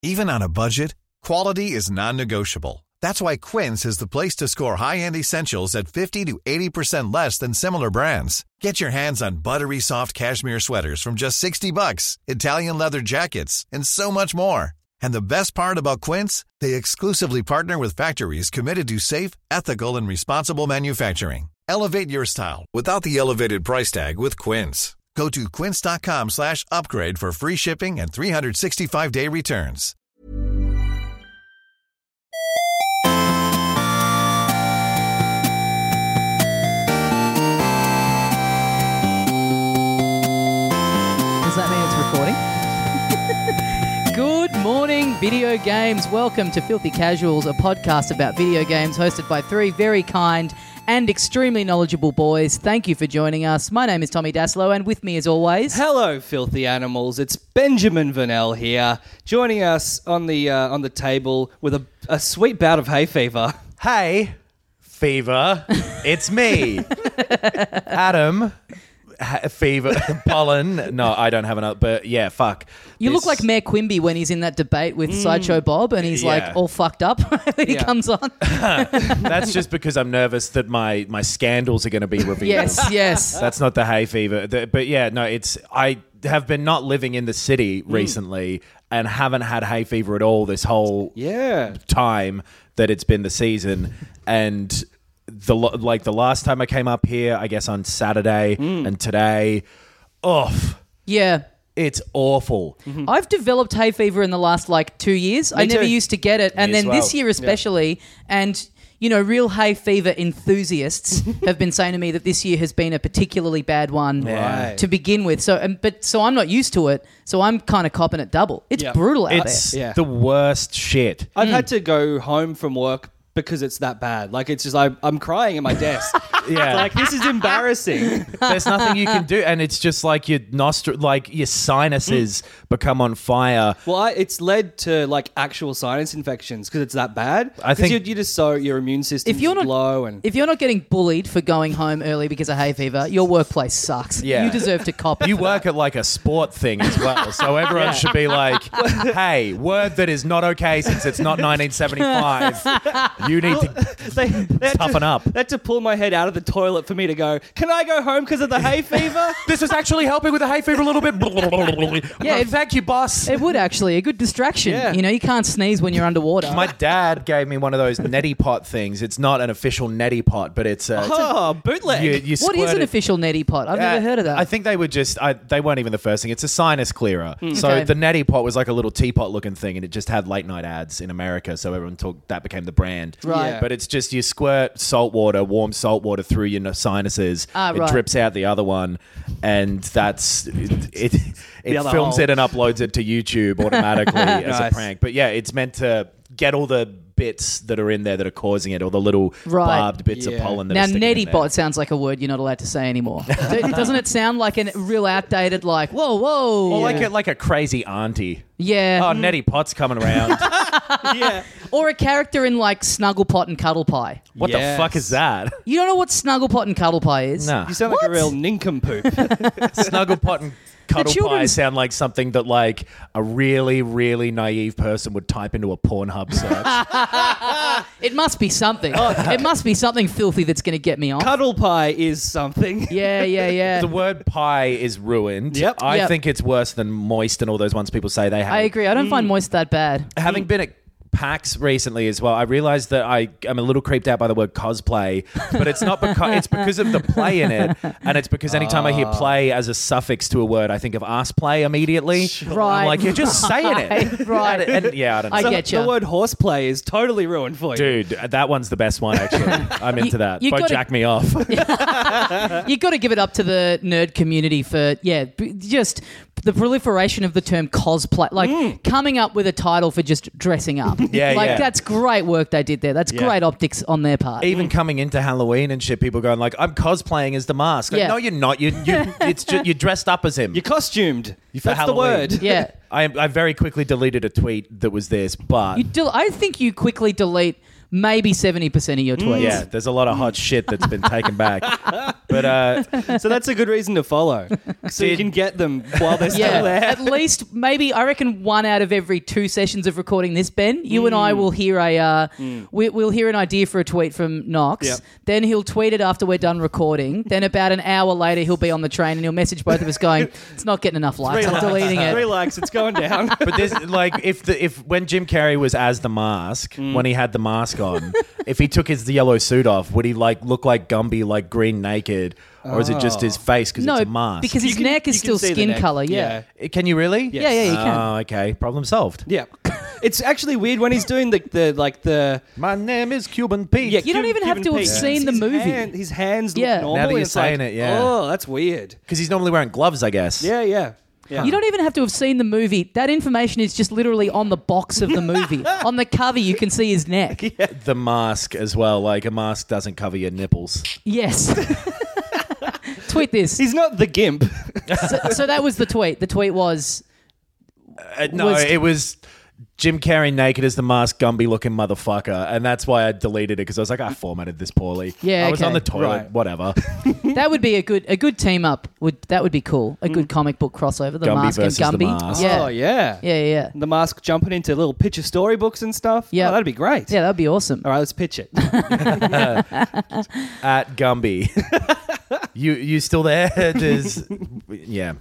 Even on a budget, quality is non-negotiable. That's why Quince is the place to score high-end essentials at 50 to 80% less than similar brands. Get your hands on buttery soft cashmere sweaters from just $60, Italian leather jackets, and so much more. And the best part about Quince, they exclusively partner with factories committed to safe, ethical, and responsible manufacturing. Elevate your style without the elevated price tag with Quince. Go to quince.com/upgrade for free shipping and 365-day returns. Does that mean it's recording? Good morning, video games. Welcome to Filthy Casuals, a podcast about video games hosted by three very kind and extremely knowledgeable boys. Thank you for joining us. My name is Tommy Daslow, and with me as always... Hello, filthy animals. It's Benjamin Vanel here, joining us on the table with a sweet bout of hay fever. Hey, fever, it's me, Adam. Fever, pollen. No, I don't have enough. But yeah, fuck. You look like Mayor Quimby when he's in that debate with Sideshow Bob, and he's like all fucked up when he comes on. That's just because I'm nervous that my scandals are going to be revealed. Yes. That's not the hay fever. But yeah, no, I have been not living in the city recently and haven't had hay fever at all this whole time that it's been the season. And the last time I came up here, I guess on Saturday and today, Yeah. it's awful. I've developed hay fever in the last 2 years. I never used to get it. And then this year especially, and real hay fever enthusiasts have been saying to me that this year has been a particularly bad one to begin with. So I'm not used to it. So I'm kind of copping it double. It's brutal out it's there. the worst shit. I've had to go home from work because it's that bad. It's just I'm crying at my desk. This is embarrassing. There's nothing you can do, and it's just like your your sinuses become on fire. Well, it's led to actual sinus infections because it's that bad. I think you just your immune system is low, and if you're not getting bullied for going home early because of hay fever, your workplace sucks. Yeah. You deserve to cop it. You work at a sport thing as well, so everyone should be like, "Hey, word that is not okay since it's not 1975." You need to toughen up. They had to pull my head out of the toilet for me to go, can I go home because of the hay fever? This is actually helping with the hay fever a little bit. Yeah, thank you, boss. It would actually. A good distraction. Yeah. You can't sneeze when you're underwater. My dad gave me one of those neti pot things. It's not an official neti pot, but it's a bootleg. You what is an official neti pot? I've never heard of that. I think they were they weren't even the first thing. It's a sinus clearer. So the neti pot was like a little teapot looking thing, and it just had late night ads in America. So everyone that became the brand. Right. Yeah. But it's just you squirt warm salt water through your sinuses. It drips out the other one, and that's it. It films it and uploads it to YouTube automatically as a prank. But yeah, it's meant to get all the bits that are in there that are causing it, or the little barbed bits of pollen that now, are sticking in neti there. pot sounds like a word you're not allowed to say anymore. Doesn't it sound like a real outdated, whoa? Or like a crazy auntie. Yeah. Oh, neti pot's coming around. Yeah. Or a character in Snugglepot and Cuddle Pie. What the fuck is that? You don't know what Snugglepot and Cuddle Pie is? No. You sound like a real nincompoop. Snugglepot and Cuddle Pie children's- sound like something that a really, really naive person would type into a Pornhub search. It must be something. It must be something filthy that's going to get me off. Cuddle pie is something. Yeah. The word pie is ruined. Yep. I think it's worse than moist and all those ones people say they have. I agree. I don't find moist that bad. Having been at PAX recently as well, I realised that I am a little creeped out by the word cosplay, but it's not because it's because of the play in it, and it's because anytime I hear play as a suffix to a word, I think of ass play immediately. Right. I'm like, you're just saying it. Right. And I don't know. I get you. The word horseplay is totally ruined for you. Dude, that one's the best one, actually. I'm into that. you But gotta- jack me off. You got to give it up to the nerd community for just the proliferation of the term cosplay, coming up with a title for just dressing up. That's great work they did there. That's great optics on their part. Even coming into Halloween and shit, people going I'm cosplaying as the mask. Yeah. No, you're not. It's just, you're dressed up as him. You're costumed. For That's Halloween. the word. Yeah. I very quickly deleted a tweet that was this, but I think you quickly delete maybe 70% of your tweets. Yeah, there's a lot of hot shit that's been taken back. But so that's a good reason to follow. So you can get them while they're still there. At least, maybe, I reckon 1 out of every 2 sessions of recording this, Ben, you and I will hear we'll hear an idea for a tweet from Knox. Yep. Then he'll tweet it after we're done recording. Then about an hour later, he'll be on the train and he'll message both of us going, it's not getting enough likes. I'm deleting it. 3 likes, it's going down. But there's like if when Jim Carrey was as the Mask, when he had the mask on, if he took his yellow suit off, would he like look like Gumby, like green naked, or is it just his face because it's a mask? Because his neck is still skin color. Yeah. Can you really? Yes. Yeah, you can. Oh, okay. Problem solved. Yeah. It's actually weird when he's doing the My name is Cuban Pete. Yeah, You don't even have to have seen the movie. His hands look Yeah. normal. Now that and you're it's saying like, it, yeah. Oh, that's weird. Because he's normally wearing gloves, I guess. Yeah. You don't even have to have seen the movie. That information is just literally on the box of the movie. On the cover, you can see his neck. The mask as well. Like a mask doesn't cover your nipples. Yes. Tweet this. He's not the gimp. So that was the tweet. The tweet was... It was Jim Carrey naked as the Mask, Gumby looking motherfucker, and that's why I deleted it because I was like, I formatted this poorly. Yeah, I was okay. on the toilet, Right. whatever. That would be a good team up. That would be cool. A good comic book crossover. The Gumby Mask and versus the Gumby. Mask. Yeah. Oh, yeah. Yeah. The Mask jumping into little picture storybooks and stuff. Yeah. Oh, that'd be great. Yeah, that'd be awesome. All right, let's pitch it. At Gumby. You still there? Yeah.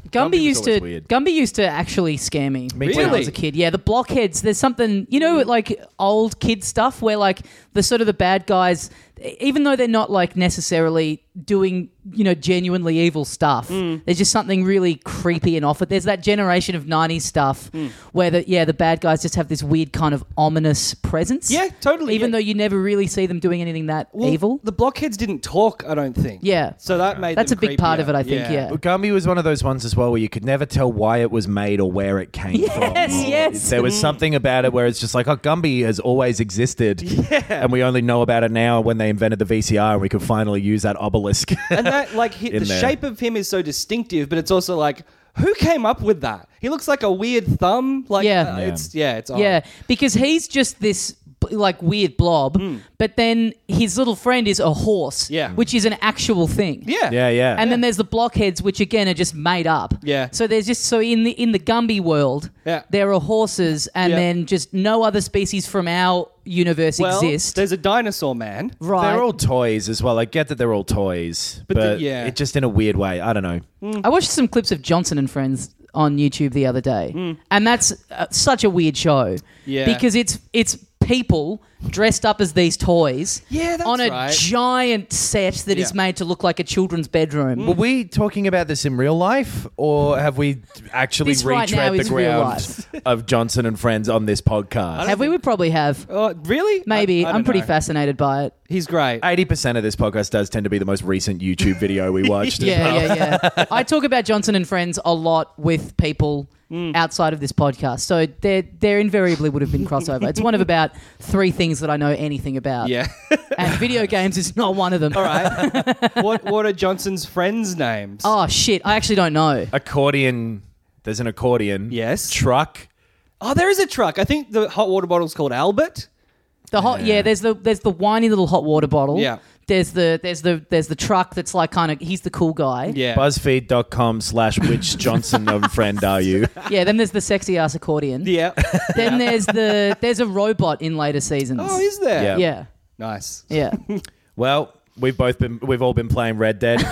Gumby used to actually scare me when I Really? was a kid. Yeah, the blockheads. There's something, like old kid stuff where like the sort of the bad guys, even though they're not like necessarily doing, genuinely evil stuff, there's just something really creepy and off. There's that generation of 90s stuff where the bad guys just have this weird kind of ominous presence. Yeah, totally. Even though you never really see them doing anything that evil. The blockheads didn't talk, I don't think. Yeah. So that made That's them a big part creepier. of it, I think, yeah. Well, Gumby was one of those ones as well where you could never tell why it was made or where it came from. Yes. There was something about it where it's just like, Gumby has always existed. Yeah. And we only know about it now when they invented the VCR and we could finally use that obelisk. And that, like, the shape of him is so distinctive, but it's also like, who came up with that? He looks like a weird thumb. Like, it's odd. Yeah, because he's just this like weird blob, but then his little friend is a horse, which is an actual thing. Yeah. And then there's the blockheads, which again are just made up. Yeah. So there's just in the Gumby world, there are horses, and then just no other species from our universe exist. There's a dinosaur man. Right. They're all toys as well. I get that they're all toys, but it just in a weird way. I don't know. I watched some clips of Johnson and Friends on YouTube the other day, and that's such a weird show. Yeah. Because it's people dressed up as these toys on a giant set that is made to look like a children's bedroom. Were we talking about this in real life, or have we actually This right now retread the is real ground life. of Johnson and Friends on this podcast? Have we? We probably have. Really? Maybe. I I'm don't pretty know. fascinated by it. He's great. 80% of this podcast does tend to be the most recent YouTube video we watched. Yeah. I talk about Johnson and Friends a lot with people outside of this podcast, so there invariably would have been crossover. It's one of about 3 things that I know anything about. Yeah. And video games is not one of them. All right. What are Johnson's friends' names? Oh shit! I actually don't know. Accordion. There's an accordion. Yes. Truck. Oh, there is a truck. I think the hot water bottle's called Albert. There's the whiny little hot water bottle. Yeah. There's the truck that's like kind of he's the cool guy. Yeah. BuzzFeed.com/which Johnson and friend are you? Yeah. Then there's the sexy ass accordion. Yeah. Then there's a robot in later seasons. Oh, is there? Yeah. Yeah. Nice. Yeah. Well, we've all been playing Red Dead.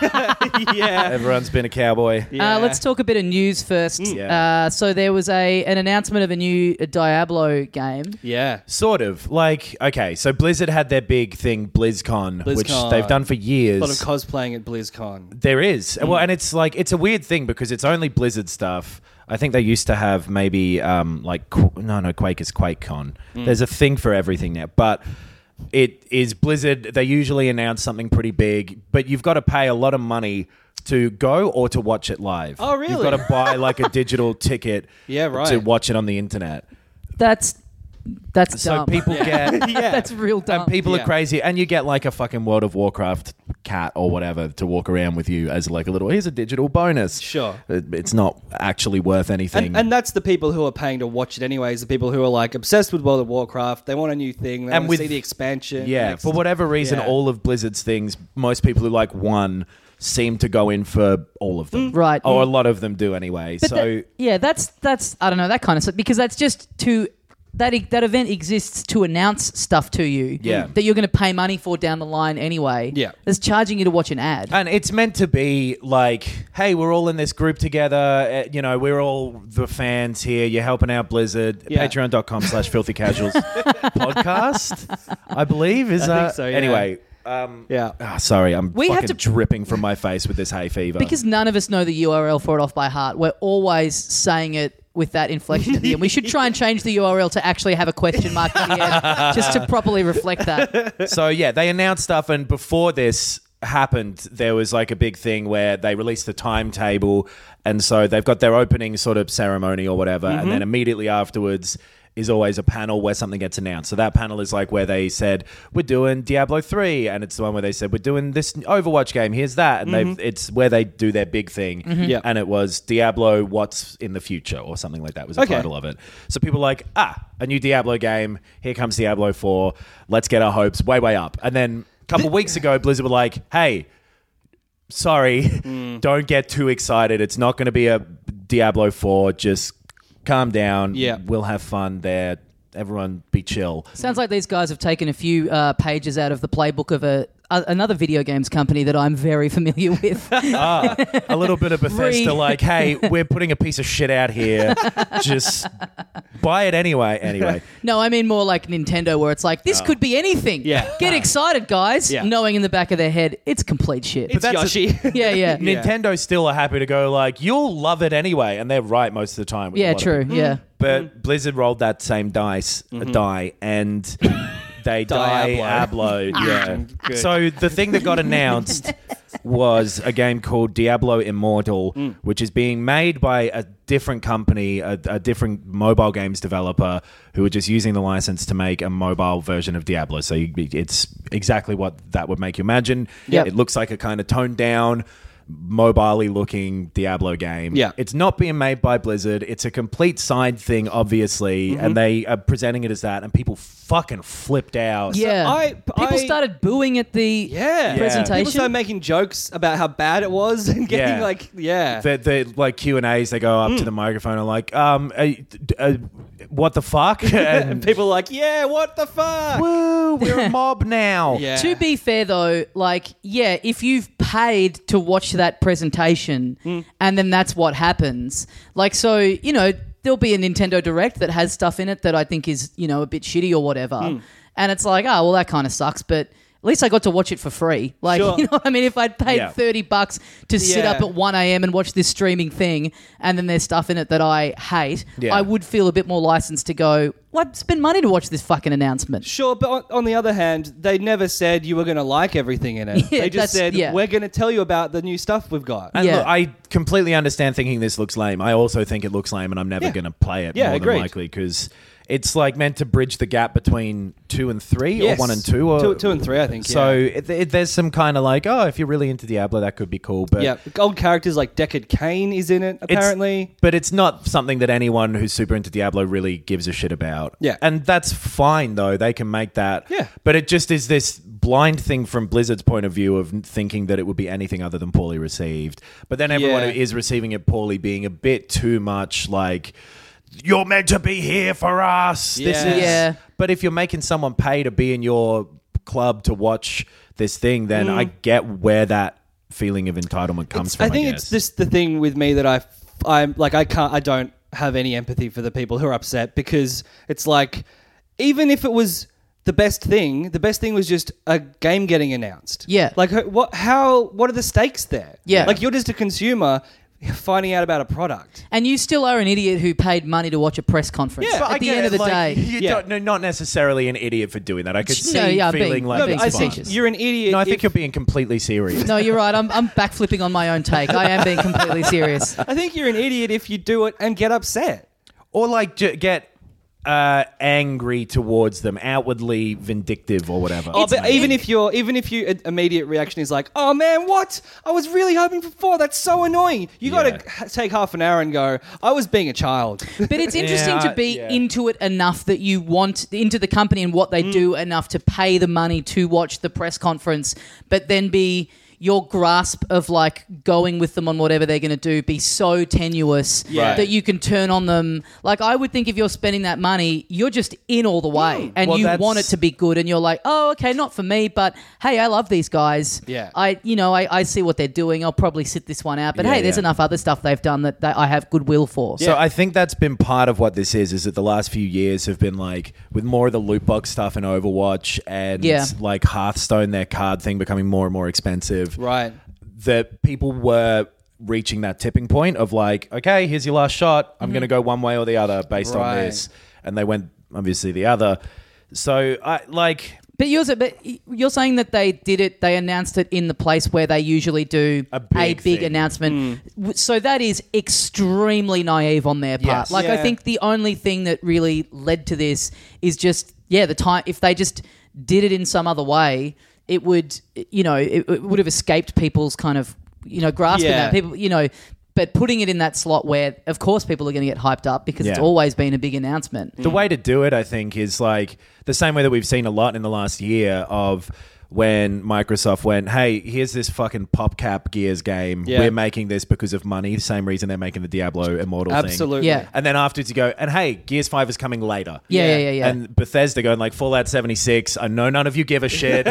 Yeah. Everyone's been a cowboy. Yeah. Let's talk a bit of news first. Yeah. So there was an announcement of a new Diablo game. Yeah. Sort of. Like, okay, so Blizzard had their big thing, BlizzCon, which they've done for years. A lot of cosplaying at BlizzCon. There is. Well, and it's like, it's a weird thing because it's only Blizzard stuff. I think they used to have maybe Quake is QuakeCon. There's a thing for everything now. But it is Blizzard. They usually announce something pretty big, but you've got to pay a lot of money to go or to watch it live. Oh, really? You've got to buy like a digital ticket Yeah, right. to watch it on the internet. That's That's so dumb. people get That's real dumb. and people are crazy, and you get like a fucking World of Warcraft cat or whatever to walk around with you as like a little, here's a digital bonus. Sure. It's not actually worth anything. And that's the people who are paying to watch it anyways, the people who are like obsessed with World of Warcraft. They want a new thing. They want to see the expansion. Yeah, for whatever reason, all of Blizzard's things, most people who like one seem to go in for all of them. Right. Or a lot of them do anyway. But that's I don't know, that kind of stuff, because that's just that event exists to announce stuff to you that you're going to pay money for down the line anyway. Yeah. It's charging you to watch an ad. And it's meant to be like, hey, we're all in this group together. We're all the fans here. You're helping out Blizzard. Yeah. Patreon.com/filthycasuals podcast, I believe. I think so, yeah. Anyway. Sorry, I'm dripping from my face with this hay fever. Because none of us know the URL for it off by heart. We're always saying it with that inflection at the end. We should try and change the URL to actually have a question mark at the end, just to properly reflect that. So yeah, they announced stuff, and before this happened, there was like a big thing where they released the timetable, and so they've got their opening sort of ceremony or whatever, and then immediately afterwards is always a panel where something gets announced. So that panel is like where they said, we're doing Diablo 3, and it's the one where they said, we're doing this Overwatch game, here's that. And it's where they do their big thing. Yeah. And it was Diablo What's in the Future or something like that was the title of it. So people were like, a new Diablo game, here comes Diablo 4, let's get our hopes way up. And then a couple weeks ago, Blizzard were like, hey, sorry, don't get too excited. It's not going to be a Diablo 4, just calm down. Yeah. We'll have fun there. Everyone be chill. Sounds like these guys have taken a few pages out of the playbook of another video games company that I'm very familiar with. A little bit of Bethesda, like, hey, we're putting a piece of shit out here. Just buy it anyway. No, I mean more like Nintendo, where it's like, this could be anything. Yeah. Get excited, guys. Yeah. Knowing in the back of their head, it's complete shit. It's Yoshi. Yeah. Nintendo still are happy to go like, you'll love it anyway. And they're right most of the time. With Yeah, true. Yeah. But Blizzard rolled that same die, and they Diablo. Yeah. So the thing that got announced was a game called Diablo Immortal, which is being made by a different company, a different mobile games developer who are just using the license to make a mobile version of Diablo. So it's exactly what that would make you imagine. Yep. It looks like a kind of toned down, mobile-y looking Diablo game. Yeah. It's not being made by Blizzard. It's a complete side thing, obviously, and they are presenting it as that, and people fucking flipped out. Yeah. People started booing at the presentation. People started making jokes about how bad it was and getting The like Q&As, they go up to the microphone and like, what the fuck? And people are like, yeah, what the fuck? Woo, we're a mob now. Yeah. To be fair, though, if you've paid to watch that presentation and then that's what happens, there'll be a Nintendo Direct that has stuff in it that I think is, a bit shitty or whatever. And it's like, oh, well, that kind of sucks, but at least I got to watch it for free. Sure. You know what I mean? If I'd paid $30 to sit up at 1 a.m. and watch this streaming thing, and then there's stuff in it that I hate, I would feel a bit more licensed to go, well, I'd spend money to watch this fucking announcement. Sure, but on the other hand, they never said you were going to like everything in it. They just said, we're going to tell you about the new stuff we've got. And look, I completely understand thinking this looks lame. I also think it looks lame, and I'm never going to play it more than likely, because it's like meant to bridge the gap between 2 and 3 or 1 and 2. Or 2 and 3, I think. So there's some kind of like, if you're really into Diablo, that could be cool. But old characters like Deckard Cain is in it, apparently. But it's not something that anyone who's super into Diablo really gives a shit about. Yeah. And that's fine, though. They can make that. Yeah. But it just is this blind thing from Blizzard's point of view of thinking that it would be anything other than poorly received. But then everyone who is receiving it poorly being a bit too much like, you're meant to be here for us. But if you're making someone pay to be in your club to watch this thing, then I get where that feeling of entitlement comes from. I think it's just the thing with me that I don't have any empathy for the people who are upset, because it's like, even if it was the best thing was just a game getting announced. Yeah. Like, what are the stakes there? Yeah. Like, you're just a consumer finding out about a product. And you still are an idiot who paid money to watch a press conference. Yeah, at the end of the day. You're not necessarily an idiot for doing that. I could see feeling like being it's fine. You're an idiot. No, I think you're being completely serious. No, you're right. I'm backflipping on my own take. I am being completely serious. I think you're an idiot if you do it and get upset. Or like get angry towards them, outwardly vindictive or whatever. Oh, but even if your immediate reaction is like, "Oh man, what? I was really hoping for 4. That's so annoying." You got to take half an hour and go, "I was being a child." But it's interesting to be into it enough that you want into the company and what they do enough to pay the money to watch the press conference, but then be your grasp of like going with them on whatever they're going to do be so tenuous that you can turn on them. Like I would think if you're spending that money, you're just in all the way and you want it to be good and you're like, oh, okay, not for me, but hey, I love these guys. Yeah. I see what they're doing. I'll probably sit this one out. But hey, there's enough other stuff they've done that I have goodwill for. So I think that's been part of what this is that the last few years have been like with more of the loot box stuff in Overwatch and like Hearthstone, their card thing becoming more and more expensive. Right. That people were reaching that tipping point of like, okay, here's your last shot. I'm going to go one way or the other based on this. And they went obviously the other. So I like... But you're saying that they did it, they announced it in the place where they usually do a big announcement. So that is extremely naive on their part. Yes. I think the only thing that really led to this is just, the time. If they just did it in some other way, it would, it would have escaped people's kind of, grasping that. People, but putting it in that slot where, of course, people are going to get hyped up because it's always been a big announcement. The way to do it, I think, is like the same way that we've seen a lot in the last year of when Microsoft went, hey, here's this fucking PopCap Gears game. We're making this because of money. Same reason they're making the Diablo Immortal thing. Absolutely. Yeah. And then afterwards you go, and hey, Gears 5 is coming later. Yeah. And Bethesda going like, Fallout 76, I know none of you give a shit,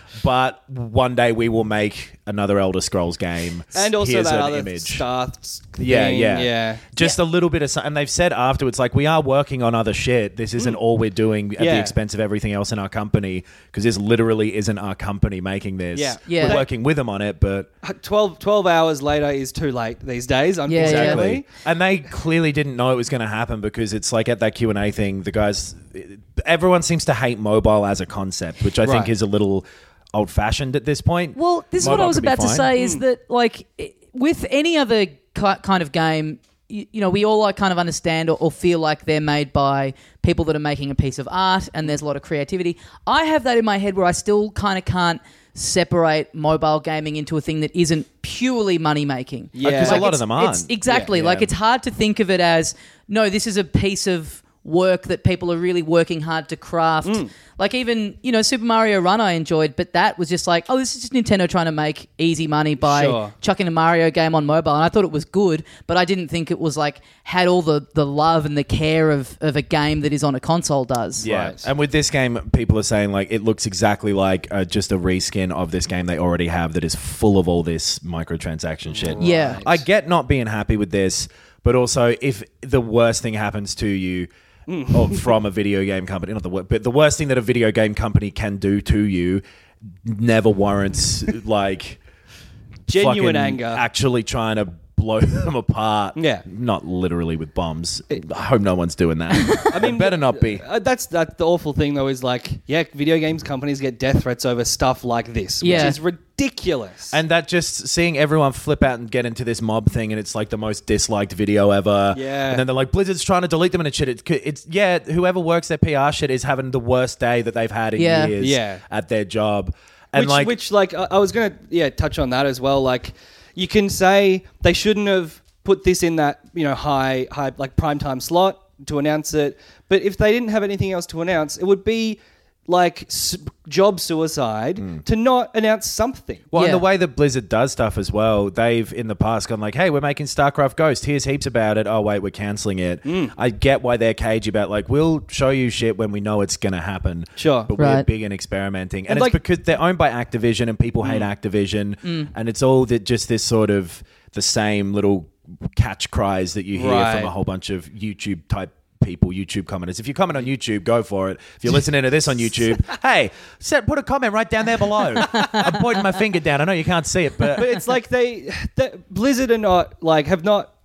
but one day we will make another Elder Scrolls game. And also here's that an other image. Starts thing. Yeah. Just a little bit of... And they've said afterwards, like, we are working on other shit. This isn't all we're doing at the expense of everything else in our company, because this literally isn't our company making this. Yeah. We're working with them on it, but... 12 hours later is too late these days, unfortunately. Exactly. And they clearly didn't know it was going to happen because it's like at that Q&A thing, the guys... Everyone seems to hate mobile as a concept, which I think is a little... old-fashioned at this point. Well, this is what I was about to say is that, like, with any other kind of game, we all like kind of understand or feel like they're made by people that are making a piece of art and there's a lot of creativity. I have that in my head where I still kind of can't separate mobile gaming into a thing that isn't purely money-making. Yeah. Because a lot of them aren't. Exactly. Like, it's hard to think of it as, no, this is a piece of work that people are really working hard to craft. Like even, Super Mario Run I enjoyed, but that was just like, oh, this is just Nintendo trying to make easy money by chucking a Mario game on mobile. And I thought it was good, but I didn't think it was like, had all the love and the care of a game that is on a console does. Yeah. Right. And with this game, people are saying like, it looks exactly like just a reskin of this game they already have that is full of all this microtransaction shit. Right. Yeah. I get not being happy with this, but also if the worst thing happens to you, or from a video game company, but the worst thing that a video game company can do to you never warrants like genuine anger. Actually trying to blow them apart. Yeah. Not literally with bombs. I hope no one's doing that. I mean, better not be. That's the awful thing though is like, video games companies get death threats over stuff like this, which is ridiculous. And that just seeing everyone flip out and get into this mob thing and it's like the most disliked video ever. Yeah. And then they're like, Blizzard's trying to delete them and it's shit. It's whoever works their PR shit is having the worst day that they've had in years at their job. And I was going to touch on that as well. Like, you can say they shouldn't have put this in that, high like primetime slot to announce it. But if they didn't have anything else to announce, it would be like job suicide to not announce something. Well, and the way that Blizzard does stuff as well, they've in the past gone like, hey, we're making StarCraft Ghost. Here's heaps about it. Oh, wait, we're cancelling it. I get why they're cagey about like, we'll show you shit when we know it's going to happen. Sure. But we're big and experimenting. And it's because they're owned by Activision and people hate Activision. And it's all just this sort of the same little catch cries that you hear from a whole bunch of YouTube type people, YouTube commenters. If you comment on YouTube, go for it. If you're listening to this on YouTube, hey, put a comment right down there below. I'm pointing my finger down. I know you can't see it, but it's like Blizzard are not like have not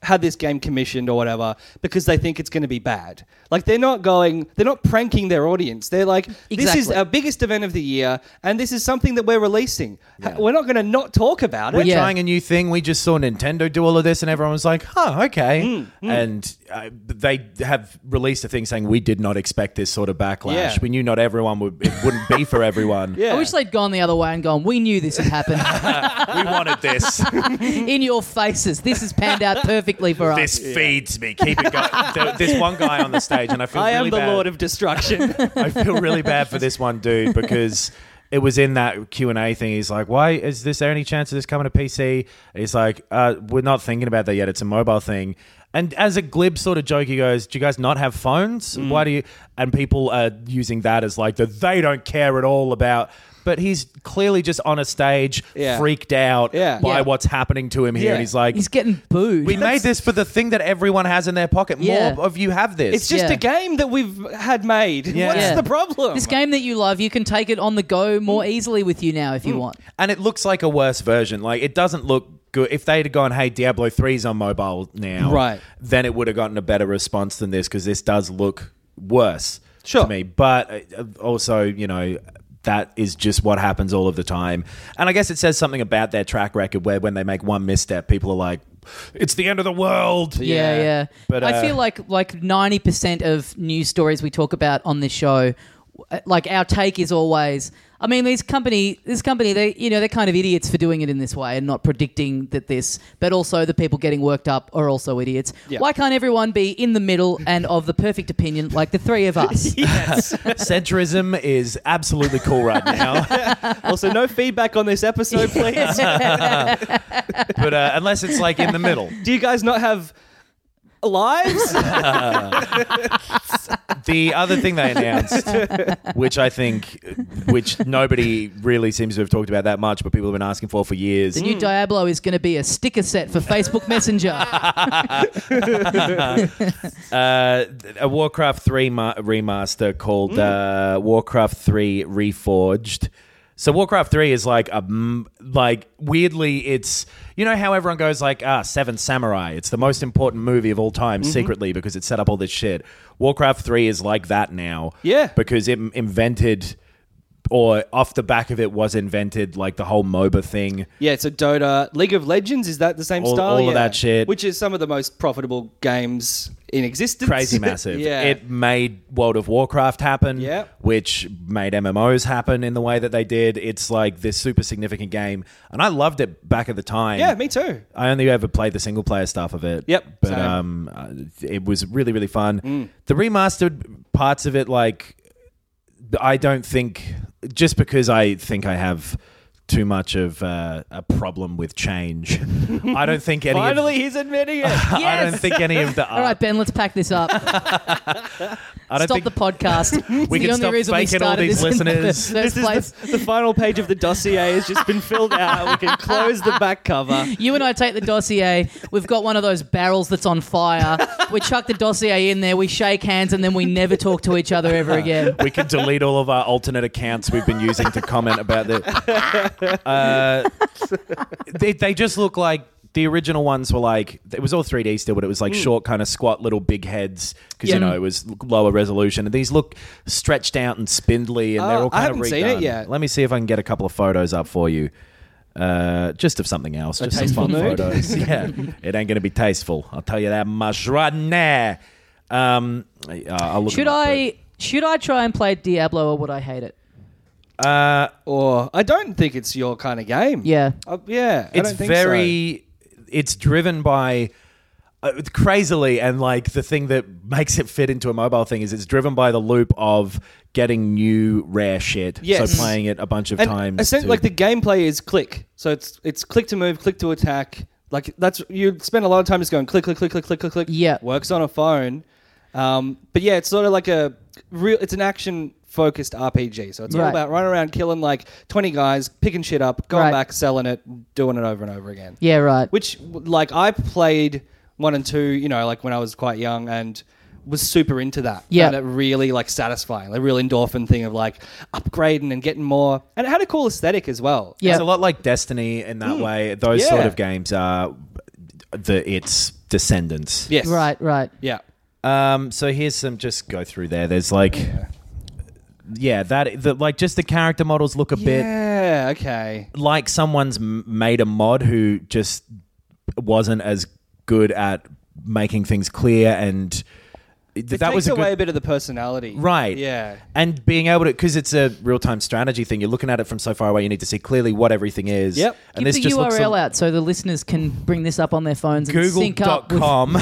had this game commissioned or whatever because they think it's going to be bad. Like they're not pranking their audience. They're like, this is our biggest event of the year and this is something that we're releasing. Yeah. We're not going to not talk about it. We're trying a new thing. We just saw Nintendo do all of this and everyone was like, okay. And they have released a thing saying we did not expect this sort of backlash. Yeah. We knew not everyone it wouldn't be for everyone. I wish they'd gone the other way and gone, we knew this would happen. We wanted this. In your faces. This has panned out perfectly for us. This feeds me. Keep it going. There's one guy on the stage and I feel really bad. I am the Lord of Destruction. I feel really bad for this one dude because it was in that Q&A thing. He's like, why is there any chance of this coming to PC? And he's like, we're not thinking about that yet. It's a mobile thing. And as a glib sort of joke, he goes, do you guys not have phones? Why do you? And people are using that as like they don't care at all about. But he's clearly just on a stage, freaked out by what's happening to him here. And he's like... He's getting booed. We made this for the thing that everyone has in their pocket. More of you have this. It's just a game that we've had made. What's the problem? This game that you love, you can take it on the go more easily with you now if you want. And it looks like a worse version. Like, it doesn't look good. If they'd have gone, hey, Diablo 3's on mobile now, then it would have gotten a better response than this because this does look worse to me. But also, you know... That is just what happens all of the time. And I guess it says something about their track record where when they make one misstep, people are like, it's the end of the world. Yeah. But I feel like 90% of news stories we talk about on this show, like our take is always... I mean, this company, they're kind of idiots for doing it in this way and not predicting that this, but also the people getting worked up are also idiots. Yeah. Why can't everyone be in the middle and of the perfect opinion like the three of us? Yes. Centrism is absolutely cool right now. Also, no feedback on this episode, please. But unless it's like in the middle. Do you guys not have... lives? The other thing they announced, which nobody really seems to have talked about that much, but people have been asking for years. The new Diablo is going to be a sticker set for Facebook Messenger. A Warcraft 3 remaster called Warcraft 3 Reforged. So Warcraft 3 is like weirdly, it's, you know how everyone goes like, Seven Samurai, it's the most important movie of all time secretly because it set up all this shit. Warcraft 3 is like that now. Yeah. Because it invented, or off the back of it was invented, like the whole MOBA thing. Yeah, it's a Dota. League of Legends, is that the same style? All of that shit. Which is some of the most profitable games in existence. Crazy massive. It made World of Warcraft happen, which made MMOs happen in the way that they did. It's like this super significant game. And I loved it back at the time. Yeah, me too. I only ever played the single player stuff of it. Yep. But it was really, really fun. The remastered parts of it, like, I don't think... Just because I think I have too much of a problem with change, I don't think any. Finally, he's admitting it. Yes! I don't think any of the. All right, Ben, let's pack this up. Stop the podcast. We can stop faking all these listeners. This is the final page of the dossier has just been filled out. We can close the back cover. You and I take the dossier. We've got one of those barrels that's on fire. We chuck the dossier in there. We shake hands, and then we never talk to each other ever again. We can delete all of our alternate accounts we've been using to comment about the. They just look like the original ones were like, it was all 3D still, but it was like short, kind of squat little big heads because you know it was lower resolution. And these look stretched out and spindly, and they're all kind of redone. I haven't seen it yet. Let me see if I can get a couple of photos up for you. Just of something else, just some fun photos. Yeah, it ain't going to be tasteful. I'll tell you that much right now. I'll look. Should I try and play Diablo, or would I hate it? Or I don't think it's your kind of game. Yeah. It's driven by crazily, and like the thing that makes it fit into a mobile thing is it's driven by the loop of getting new rare shit. Yes. So playing it a bunch of times. Essentially, like the gameplay is click. So it's click to move, click to attack. Like you spend a lot of time just going click, click, click, click, click, click, click. Yeah. Works on a phone. But yeah, it's sort of like it's an action focused RPG. So it's all about running around killing like 20 guys, picking shit up, going back, selling it, doing it over and over again. Yeah, right. Which like I played 1 and 2, you know, like when I was quite young and was super into that. Yeah. And it really like satisfying, the real endorphin thing of like upgrading and getting more. And it had a cool aesthetic as well. Yeah. It's a lot like Destiny in that way. Those sort of games are it's descendants. Yes. Right. Yeah. So here's some. Just go through there. There's like, just the character models look a bit. Yeah. Okay. Like someone's made a mod who just wasn't as good at making things clear, and that takes away a bit of the personality. Right. Yeah. And being able to, because it's a real-time strategy thing, you're looking at it from so far away, you need to see clearly what everything is. Yep. And Give this the just URL out so the listeners can bring this up on their phones and sync up with... Google.com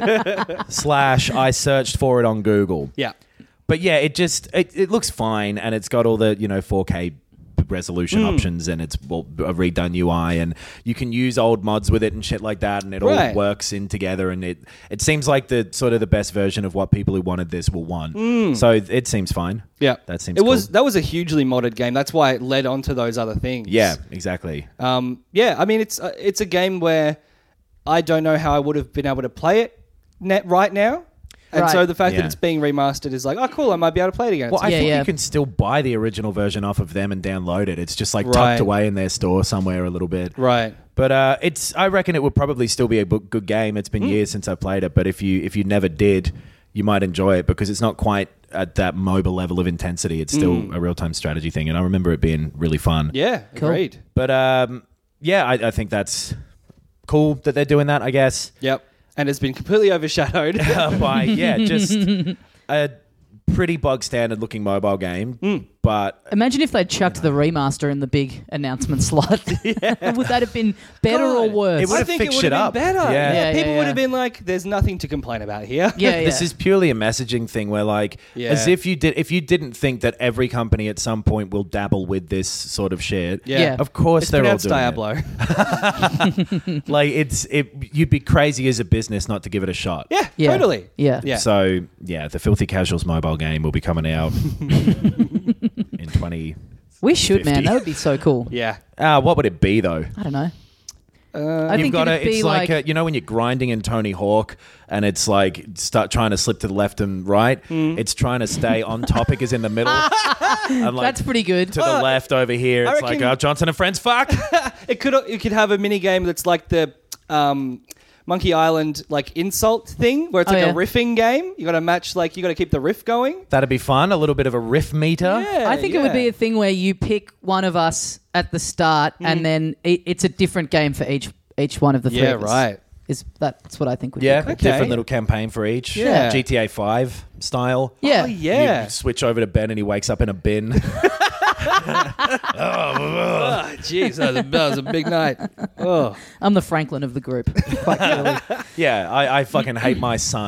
/ I searched for it on Google. Yeah. But yeah, it looks fine, and it's got all the 4K resolution options, and it's a redone UI, and you can use old mods with it and shit like that, and it all works in together, and it seems like the sort of the best version of what people who wanted this will want. So it seems fine. Yeah, that seems cool. That was a hugely modded game. That's why it led on to those other things. Yeah, exactly. I mean it's a game where I don't know how I would have been able to play it right now. And so the fact that it's being remastered is like, oh, cool, I might be able to play it again. Well, I think you can still buy the original version off of them and download it. It's just like tucked away in their store somewhere a little bit. Right. But I reckon it would probably still be a good game. It's been years since I played it, but if you never did, you might enjoy it because it's not quite at that mobile level of intensity. It's still a real-time strategy thing, and I remember it being really fun. Yeah, cool. Agreed. But I think that's cool that they're doing that, I guess. Yep. And it's been completely overshadowed by just a pretty bog standard looking mobile game. But imagine if they'd chucked the remaster in the big announcement slot. Would that have been better or worse? It would have fixed it up. Better. Yeah. People would have been like, "There's nothing to complain about here." This is purely a messaging thing where, like, as if you didn't think that every company at some point will dabble with this sort of shit. Yeah. Of course, it's they're all doing Diablo. It. Like you'd be crazy as a business not to give it a shot. Yeah. Totally. Yeah. So the Filthy Casuals mobile game will be coming out in 20. We should, man. That would be so cool. Yeah. What would it be though? I don't know. I think it's like when you're grinding in Tony Hawk and it's like start trying to slip to the left and right. It's trying to stay on topic is in the middle. And like that's pretty good. To the left over here, it's like Johnson and Friends. Fuck. It could have a mini game that's like the Monkey Island like insult thing where it's a riffing game. You got to match you got to keep the riff going. That'd be fun. A little bit of a riff meter. Yeah, I think it would be a thing where you pick one of us at the start and then it's a different game for each one of the three of us. Yeah, right. That's what I think would be cool. Different little campaign for each. Yeah. GTA 5 style. Yeah. Oh, yeah. You switch over to Ben and he wakes up in a bin. Jeez, that was a big night. Oh. I'm the Franklin of the group, quite clearly. Yeah, I fucking hate my son.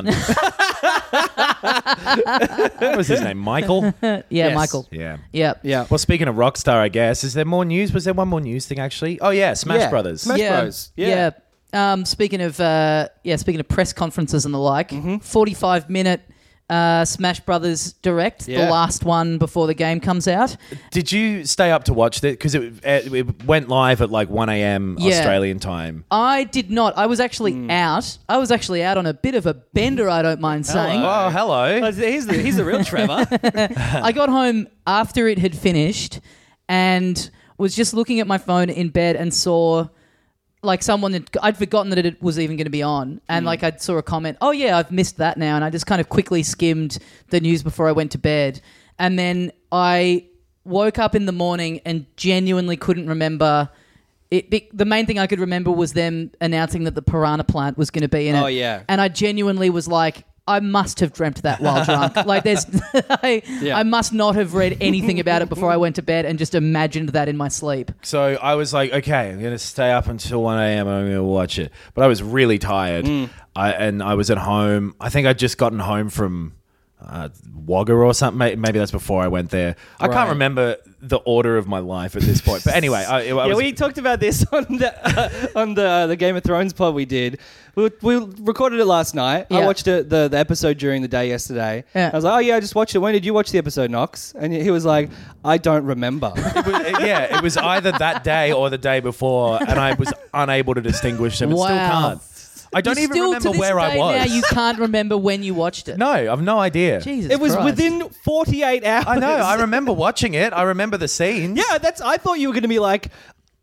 What was his name? Michael? Yes. Michael. Yeah. Yeah. Well, speaking of Rockstar, I guess, is there more news? Was there one more news thing, actually? Oh, yeah, Smash Brothers. Smash Bros. Yeah. Speaking of press conferences and the like, 45-minute Smash Brothers Direct, the last one before the game comes out. Did you stay up to watch that? Because it went live at like 1 a.m. Australian time. I did not. I was actually out. I was actually out on a bit of a bender, I don't mind saying. Oh, hello. He's the real Trevor. I got home after it had finished and was just looking at my phone in bed and saw... like I'd forgotten that it was even going to be on, and I saw a comment, oh yeah, I've missed that now, and I just kind of quickly skimmed the news before I went to bed, and then I woke up in the morning and genuinely couldn't remember it. The main thing I could remember was them announcing that the Piranha Plant was going to be in it. Oh yeah, and I genuinely was like, I must have dreamt that while drunk. I must not have read anything about it before I went to bed and just imagined that in my sleep. So I was like, okay, I'm going to stay up until 1 a.m. and I'm going to watch it. But I was really tired. I was at home. I think I'd just gotten home from Wagga or something. Maybe that's before I went there. I can't remember the order of my life at this point. But anyway, we talked about this on the Game of Thrones pod we did. We recorded it last night. Yeah. I watched the episode during the day yesterday. Yeah. I was like, oh yeah, I just watched it. When did you watch the episode, Knox? And he was like, I don't remember. It was either that day or the day before, and I was unable to distinguish them. Wow. Still can't. I don't even remember where I was. Now you can't remember when you watched it. No, I've no idea. Jesus It was Christ. within 48 hours. I know. I remember watching it. I remember the scenes. Yeah, I thought you were going to be like,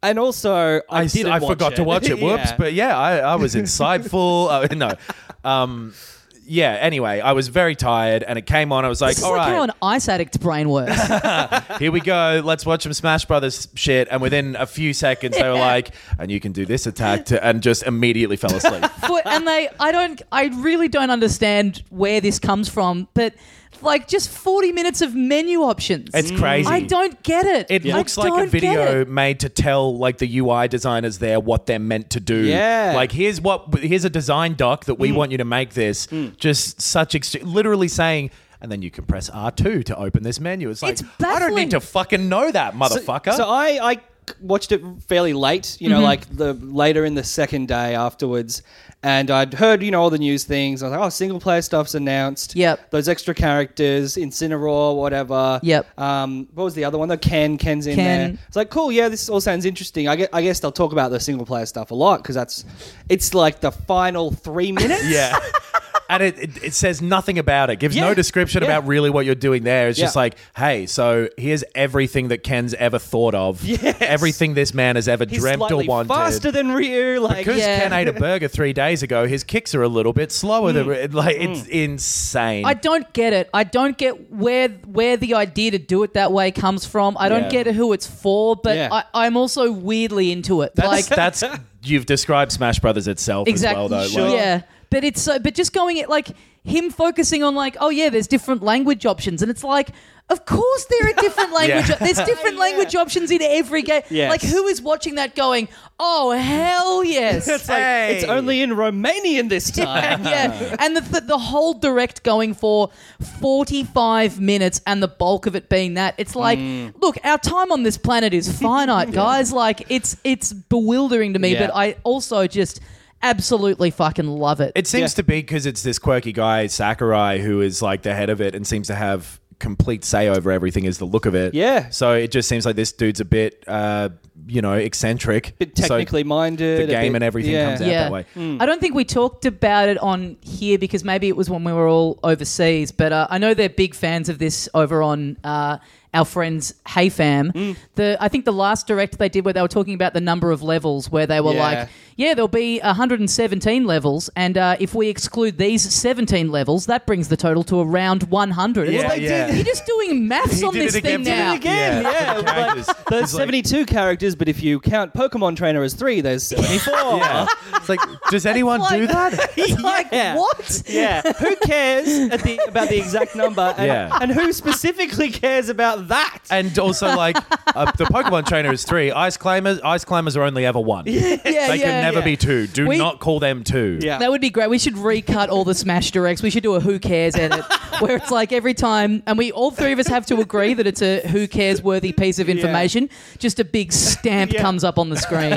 And also, I forgot to watch it. Whoops. Yeah. But yeah, I was insightful. No. Yeah, anyway, I was very tired and it came on. I was like, This is all like right. how an ice addict's brain works. Here we go. Let's watch some Smash Brothers shit. And within a few seconds, they were like, and you can do this attack and just immediately fell asleep. I really don't understand where this comes from, but like just 40 minutes of menu options. It's crazy. I don't get it. It looks like a video made to tell like the UI designers there what they're meant to do. Yeah. Like here's a design doc that we want you to make this. Just such literally saying, and then you can press R2 to open this menu. It's like, It's I don't need to fucking know that, motherfucker. So I watched it fairly late, like later in the second day afterwards. And I'd heard, all the news things. I was like, single player stuff's announced. Yep. Those extra characters, Incineroar, whatever. Yep. What was the other one? Ken's in there. It's like, cool, yeah, this all sounds interesting. I guess they'll talk about the single player stuff a lot because it's like the final 3 minutes. Yeah. And it says nothing about it. Gives no description about really what you're doing there. It's just like, hey, so here's everything that Ken's ever thought of. Yes. Everything this man has ever dreamt or wanted. Faster than Ryu. Because Ken ate a burger 3 days ago, his kicks are a little bit slower than it's insane. I don't get it. I don't get where the idea to do it that way comes from. I don't get who it's for, but I'm also weirdly into it. That's you've described Smash Brothers itself as well, though. Sure. Yeah. But but just going it like him focusing on like, oh yeah, there's different language options, and it's like, of course there are different language. There's different language options in every game. Yes. Like who is watching that going, oh hell yes? It's like it's only in Romanian this time. Yeah. And the whole direct going for 45 minutes, and the bulk of it being that. It's like, look, our time on this planet is finite, guys. Like it's bewildering to me, but I also just absolutely fucking love it. It seems to be because it's this quirky guy, Sakurai, who is like the head of it and seems to have complete say over everything is the look of it. Yeah. So it just seems like this dude's a bit, eccentric. A bit technically minded. The game and everything comes out that way. I don't think we talked about it on here because maybe it was when we were all overseas, but I know they're big fans of this over on our friends Hey Fam. I think the last direct they did where they were talking about the number of levels, where they were like, there'll be 117 levels, and if we exclude these 17 levels, that brings the total to around 100. You're just doing maths on this thing now. There's 72 characters, but if you count Pokemon Trainer as 3, there's 74. It's like, does anyone do that? It's like, what? Yeah. Who cares about the exact number? And who specifically cares about that? And also, like, the Pokemon Trainer is 3. Ice Climbers are only ever 1. They can never be 2. Do not call them 2. Yeah. That would be great. We should recut all the Smash Directs. We should do a Who Cares edit where it's like every time, and we all three of us have to agree that it's a Who Cares worthy piece of information. Just a big stamp comes up on the screen.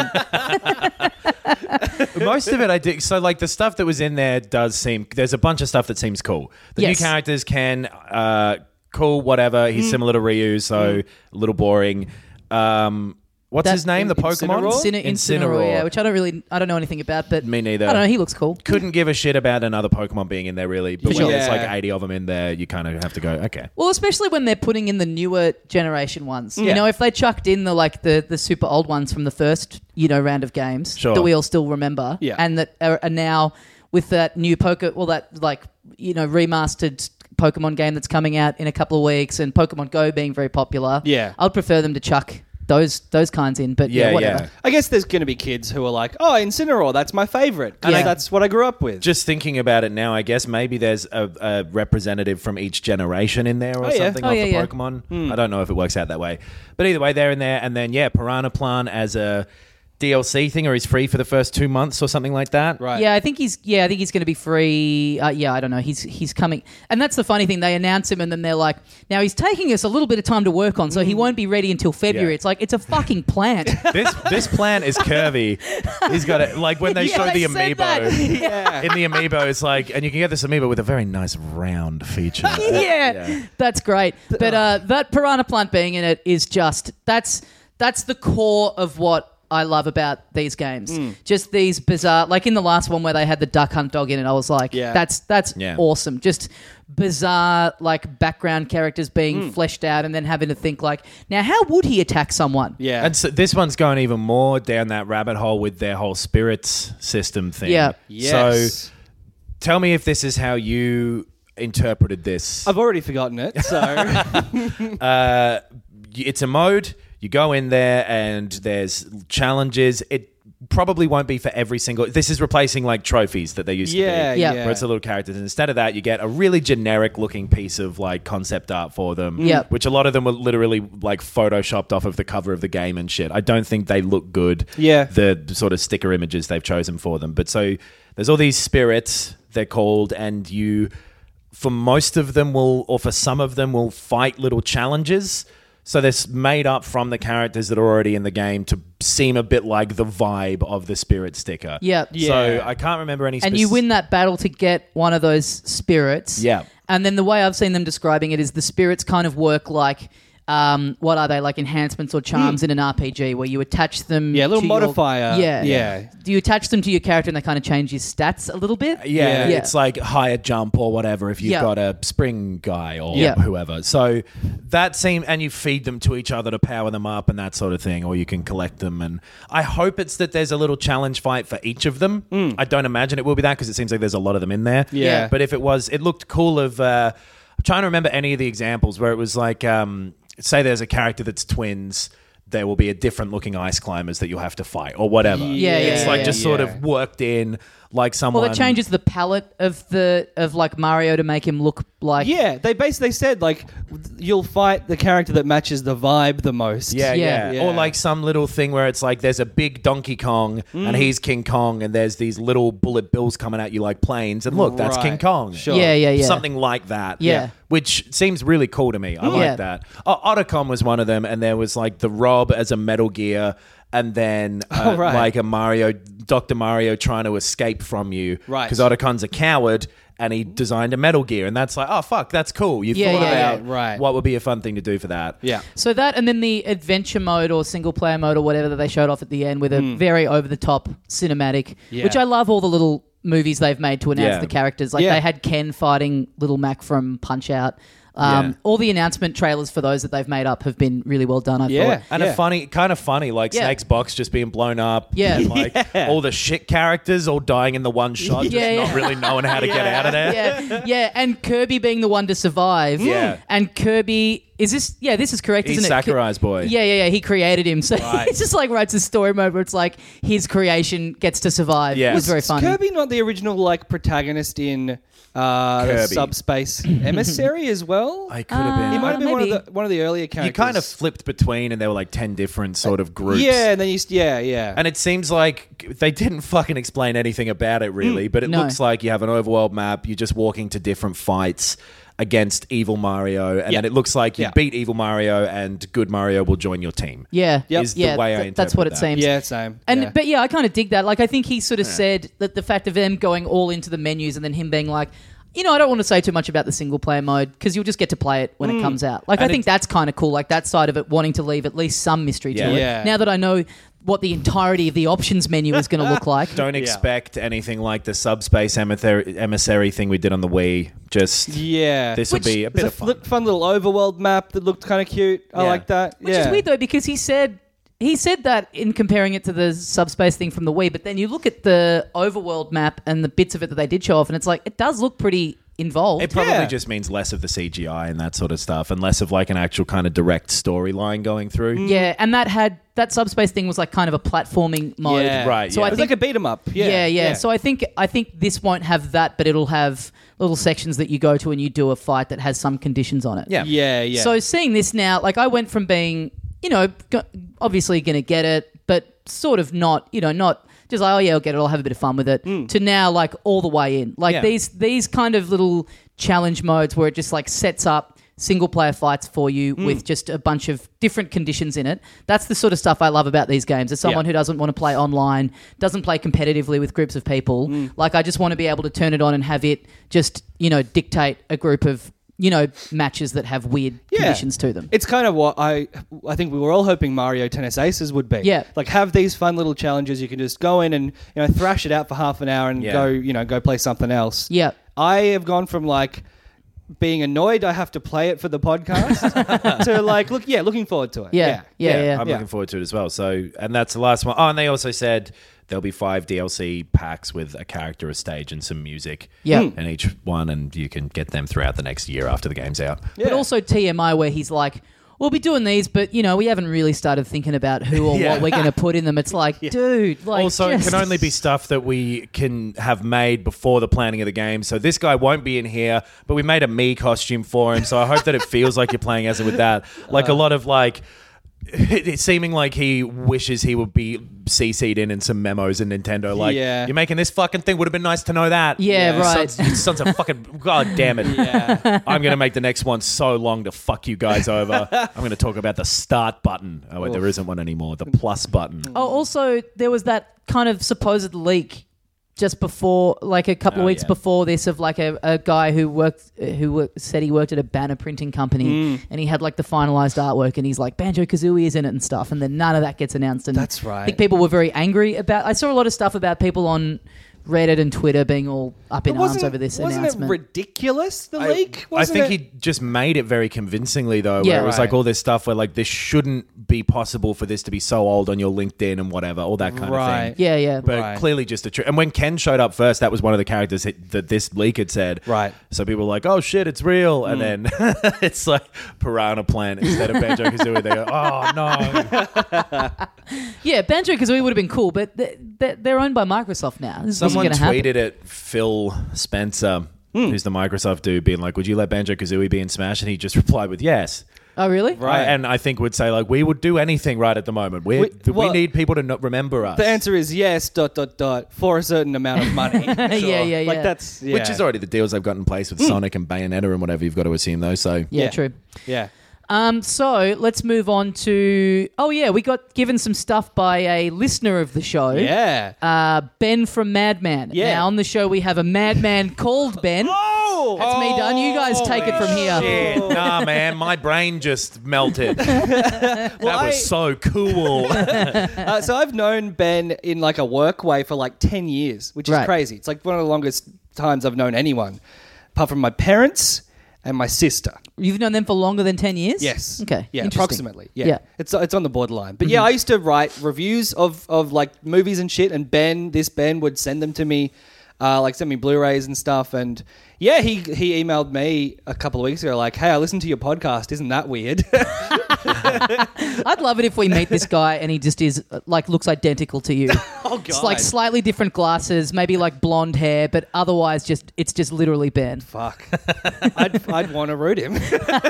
Most of it I did. So, like, the stuff that was in there does seem... There's a bunch of stuff that seems cool. The new characters can... cool, whatever. He's similar to Ryu, so a little boring. What's his name? The Pokemon? Incineroar, which I don't know anything about, but me neither. I don't know. He looks cool. Couldn't give a shit about another Pokemon being in there, really. But when there's like 80 of them in there, you kind of have to go, okay. Well, especially when they're putting in the newer generation ones. You know, if they chucked in the super old ones from the first round of games that we all still remember, and that are now with that new remastered Pokemon game that's coming out in a couple of weeks, and Pokemon Go being very popular. I'd prefer them to chuck those kinds in, but whatever. Yeah. I guess there's going to be kids who are like, oh, Incineroar, that's my favorite. And that's what I grew up with. Just thinking about it now, I guess maybe there's a representative from each generation in there or something of the Pokemon. I don't know if it works out that way. But either way, they're in there. And then, Piranha Plant as a DLC thing, or he's free for the first 2 months or something like that. Right. Yeah, I think he's going to be free. I don't know. He's coming. And that's the funny thing. They announce him and then they're like, now he's taking us a little bit of time to work on, so he won't be ready until February. It's like, it's a fucking plant. This plant is curvy. He's got it. Like when they show the amiibo. In the amiibo, it's like, and you can get this amiibo with a very nice round feature. That's great. But that Piranha Plant being in it is just, that's the core of what I love about these games. Just these bizarre, like in the last one where they had the duck hunt dog in it, I was like, that's awesome. Just bizarre, like background characters being fleshed out and then having to think like, now how would he attack someone? Yeah. And so this one's going even more down that rabbit hole with their whole spirits system thing. Yeah. Yes. So tell me if this is how you interpreted this. I've already forgotten it, so... It's a mode. You go in there and there's challenges. It probably won't be for every single... This is replacing like trophies that they used to be. Yeah. Where it's a little characters. And instead of that, you get a really generic looking piece of like concept art for them. Yep. Which a lot of them were literally like photoshopped off of the cover of the game and shit. I don't think they look good. Yeah. The sort of sticker images they've chosen for them. But so there's all these spirits, they're called, and you... For most of them or for some of them will fight little challenges. So they're made up from the characters that are already in the game to seem a bit like the vibe of the spirit sticker. Yep. Yeah. So I can't remember any... And you win that battle to get one of those spirits. Yeah. And then the way I've seen them describing it is the spirits kind of work like... what are they, like enhancements or charms in an RPG where you attach them Yeah, a little to modifier. Yeah. Do you attach them to your character and they kind of change his stats a little bit? Yeah, it's like higher jump or whatever if you've got a spring guy or whoever. So that and you feed them to each other to power them up and that sort of thing, or you can collect them. And I hope it's that there's a little challenge fight for each of them. I don't imagine it will be that because it seems like there's a lot of them in there. Yeah. But if it was, it looked cool I'm trying to remember any of the examples where it was like... say there's a character that's twins, there will be a different looking ice climbers that you'll have to fight or whatever. It's sort of worked in like someone... Well, it changes the palette of like Mario to make him look like... Yeah, they basically said like you'll fight the character that matches the vibe the most. Yeah. Or like some little thing where it's like there's a big Donkey Kong and he's King Kong and there's these little bullet bills coming at you like planes and look, that's King Kong. Sure. Yeah. Something like that. Yeah. Which seems really cool to me. I like that. Otacon was one of them, and there was like the Rob as a Metal Gear, and then like a Dr. Mario trying to escape from you. Right. Because Otacon's a coward, and he designed a Metal Gear, and that's like, oh, fuck, that's cool. You thought about what would be a fun thing to do for that. Yeah. So that, and then the adventure mode or single player mode or whatever that they showed off at the end with a very over-the-top cinematic, which I love all the little movies they've made to announce the characters. Like they had Ken fighting Little Mac from Punch-Out. All the announcement trailers for those that they've made up have been really well done, I thought. And kind of funny, like Snake's box just being blown up. Yeah. And like all the shit characters all dying in the one shot, just not really knowing how to get out of there. Yeah, and Kirby being the one to survive. Yeah. And Kirby... Is this... Yeah, this is correct, He's isn't it? Sakurai's boy. Yeah. He created him. So it's just like writes a story mode where it's like his creation gets to survive. Yeah. It was very funny. Kirby not the original like protagonist in the Subspace Emissary as well? I could have been. He might have been one of the earlier characters. You kind of flipped between, and there were like 10 different sort of groups. Yeah, and then yeah. And it seems like they didn't fucking explain anything about it really, but it looks like you have an overworld map, you're just walking to different fights against Evil Mario, and then it looks like you beat Evil Mario and Good Mario will join your team. Yeah. Is the way I interpret that's what it that. seems. Yeah, same. And But I kind of dig that. Like, I think he sort of said that the fact of them going all into the menus and then him being like, I don't want to say too much about the single player mode because you'll just get to play it when it comes out. Like, I think that's kind of cool. Like, that side of it, wanting to leave at least some mystery to it. Yeah. Now that I know what the entirety of the options menu is going to look like. Don't expect anything like the Subspace Emissary thing we did on the Wii. Just this will be a bit of fun. Fun little overworld map that looked kind of cute. I like that. Which is weird though because he said that in comparing it to the Subspace thing from the Wii, but then you look at the overworld map and the bits of it that they did show off, and it's like it does look pretty involved. It probably just means less of the CGI and that sort of stuff, and less of like an actual kind of direct storyline going through. Yeah, and that Subspace thing was like kind of a platforming mode. Yeah. Right. So I think, it was like a beat 'em up. Yeah. So I think this won't have that, but it'll have little sections that you go to and you do a fight that has some conditions on it. Yeah. So seeing this now, like I went from being, obviously going to get it, but sort of not, not just like, I'll get it, I'll have a bit of fun with it, to now like all the way in. Like these kind of little challenge modes where it just like sets up single player fights for you with just a bunch of different conditions in it. That's the sort of stuff I love about these games. As someone who doesn't want to play online, doesn't play competitively with groups of people, like I just want to be able to turn it on and have it just, dictate a group of matches that have weird conditions to them. It's kind of what I think we were all hoping Mario Tennis Aces would be. Yeah. Like have these fun little challenges you can just go in and thrash it out for half an hour and go play something else. Yeah. I have gone from like being annoyed I have to play it for the podcast to like looking forward to it. Yeah. I'm looking forward to it as well. So, and that's the last one. Oh, and they also said there'll be 5 DLC packs with a character, a stage, and some music. Yeah. In each one, and you can get them throughout the next year after the game's out. Yeah. But also TMI where he's like, we'll be doing these, but, we haven't really started thinking about who or what we're going to put in them. It's like, dude, like... Also, it can only be stuff that we can have made before the planning of the game. So this guy won't be in here, but we made a me costume for him, so I hope that it feels like you're playing as him with that. Like, a lot of, like... It's seeming like he wishes he would be CC'd in some memos in Nintendo. Like, you're making this fucking thing. Would have been nice to know that. Yeah, right. Sons of fucking... God damn it. Yeah. I'm going to make the next one so long to fuck you guys over. I'm going to talk about the start button. Oh, wait, there isn't one anymore. The plus button. Oh, also, there was that kind of supposed leak just before, like a couple of weeks before this, of like a guy who said he worked at a banner printing company and he had like the finalized artwork and he's like Banjo-Kazooie is in it and stuff, and then none of that gets announced. And that's right. I think people were very angry about. I saw a lot of stuff about people on Reddit and Twitter being all up in arms over this announcement. Wasn't it ridiculous, the leak? I think he just made it very convincingly, though, where it was like all this stuff where like this shouldn't be possible for this to be so old on your LinkedIn and whatever, all that kind of thing. Yeah. But clearly just a trick. And when Ken showed up first, that was one of the characters that this leak had said. Right. So people were like, oh shit, it's real. And then it's like Piranha Plant instead of Banjo-Kazooie. They go, oh no. Yeah, Banjo-Kazooie would have been cool, but they're owned by Microsoft now. Someone tweeted at Phil Spencer, who's the Microsoft dude, being like, would you let Banjo-Kazooie be in Smash? And he just replied with yes. Oh, really? Right. And I think would say, like, we would do anything right at the moment. We need people to remember us. The answer is yes, ... for a certain amount of money. Sure. Yeah. Like that's... Yeah. Which is already the deals they've got in place with Sonic and Bayonetta and whatever, you've got to assume, though. So Yeah, true. Yeah. So let's move on to... Oh, yeah, we got given some stuff by a listener of the show. Yeah. Ben from Madman. Yeah. Now, on the show, we have a madman called Ben. That's me done. You guys take it from here. Shit. Nah, man, my brain just melted. That was so cool. So I've known Ben in like a work way for like 10 years, which is crazy. It's like one of the longest times I've known anyone, apart from my parents and my sister. You've known them for longer than 10 years? Yes. Okay. Yeah, approximately. Yeah. It's on the borderline. But yeah, I used to write reviews of like movies and shit, and Ben would send them to me, like send me Blu-rays and stuff. And yeah, he emailed me a couple of weeks ago like, hey, I listened to your podcast. Isn't that weird? I'd love it if we meet this guy and he just is like looks identical to you. Oh, God. It's like slightly different glasses, maybe like blonde hair, but otherwise it's just literally Ben. Fuck. I'd want to root him.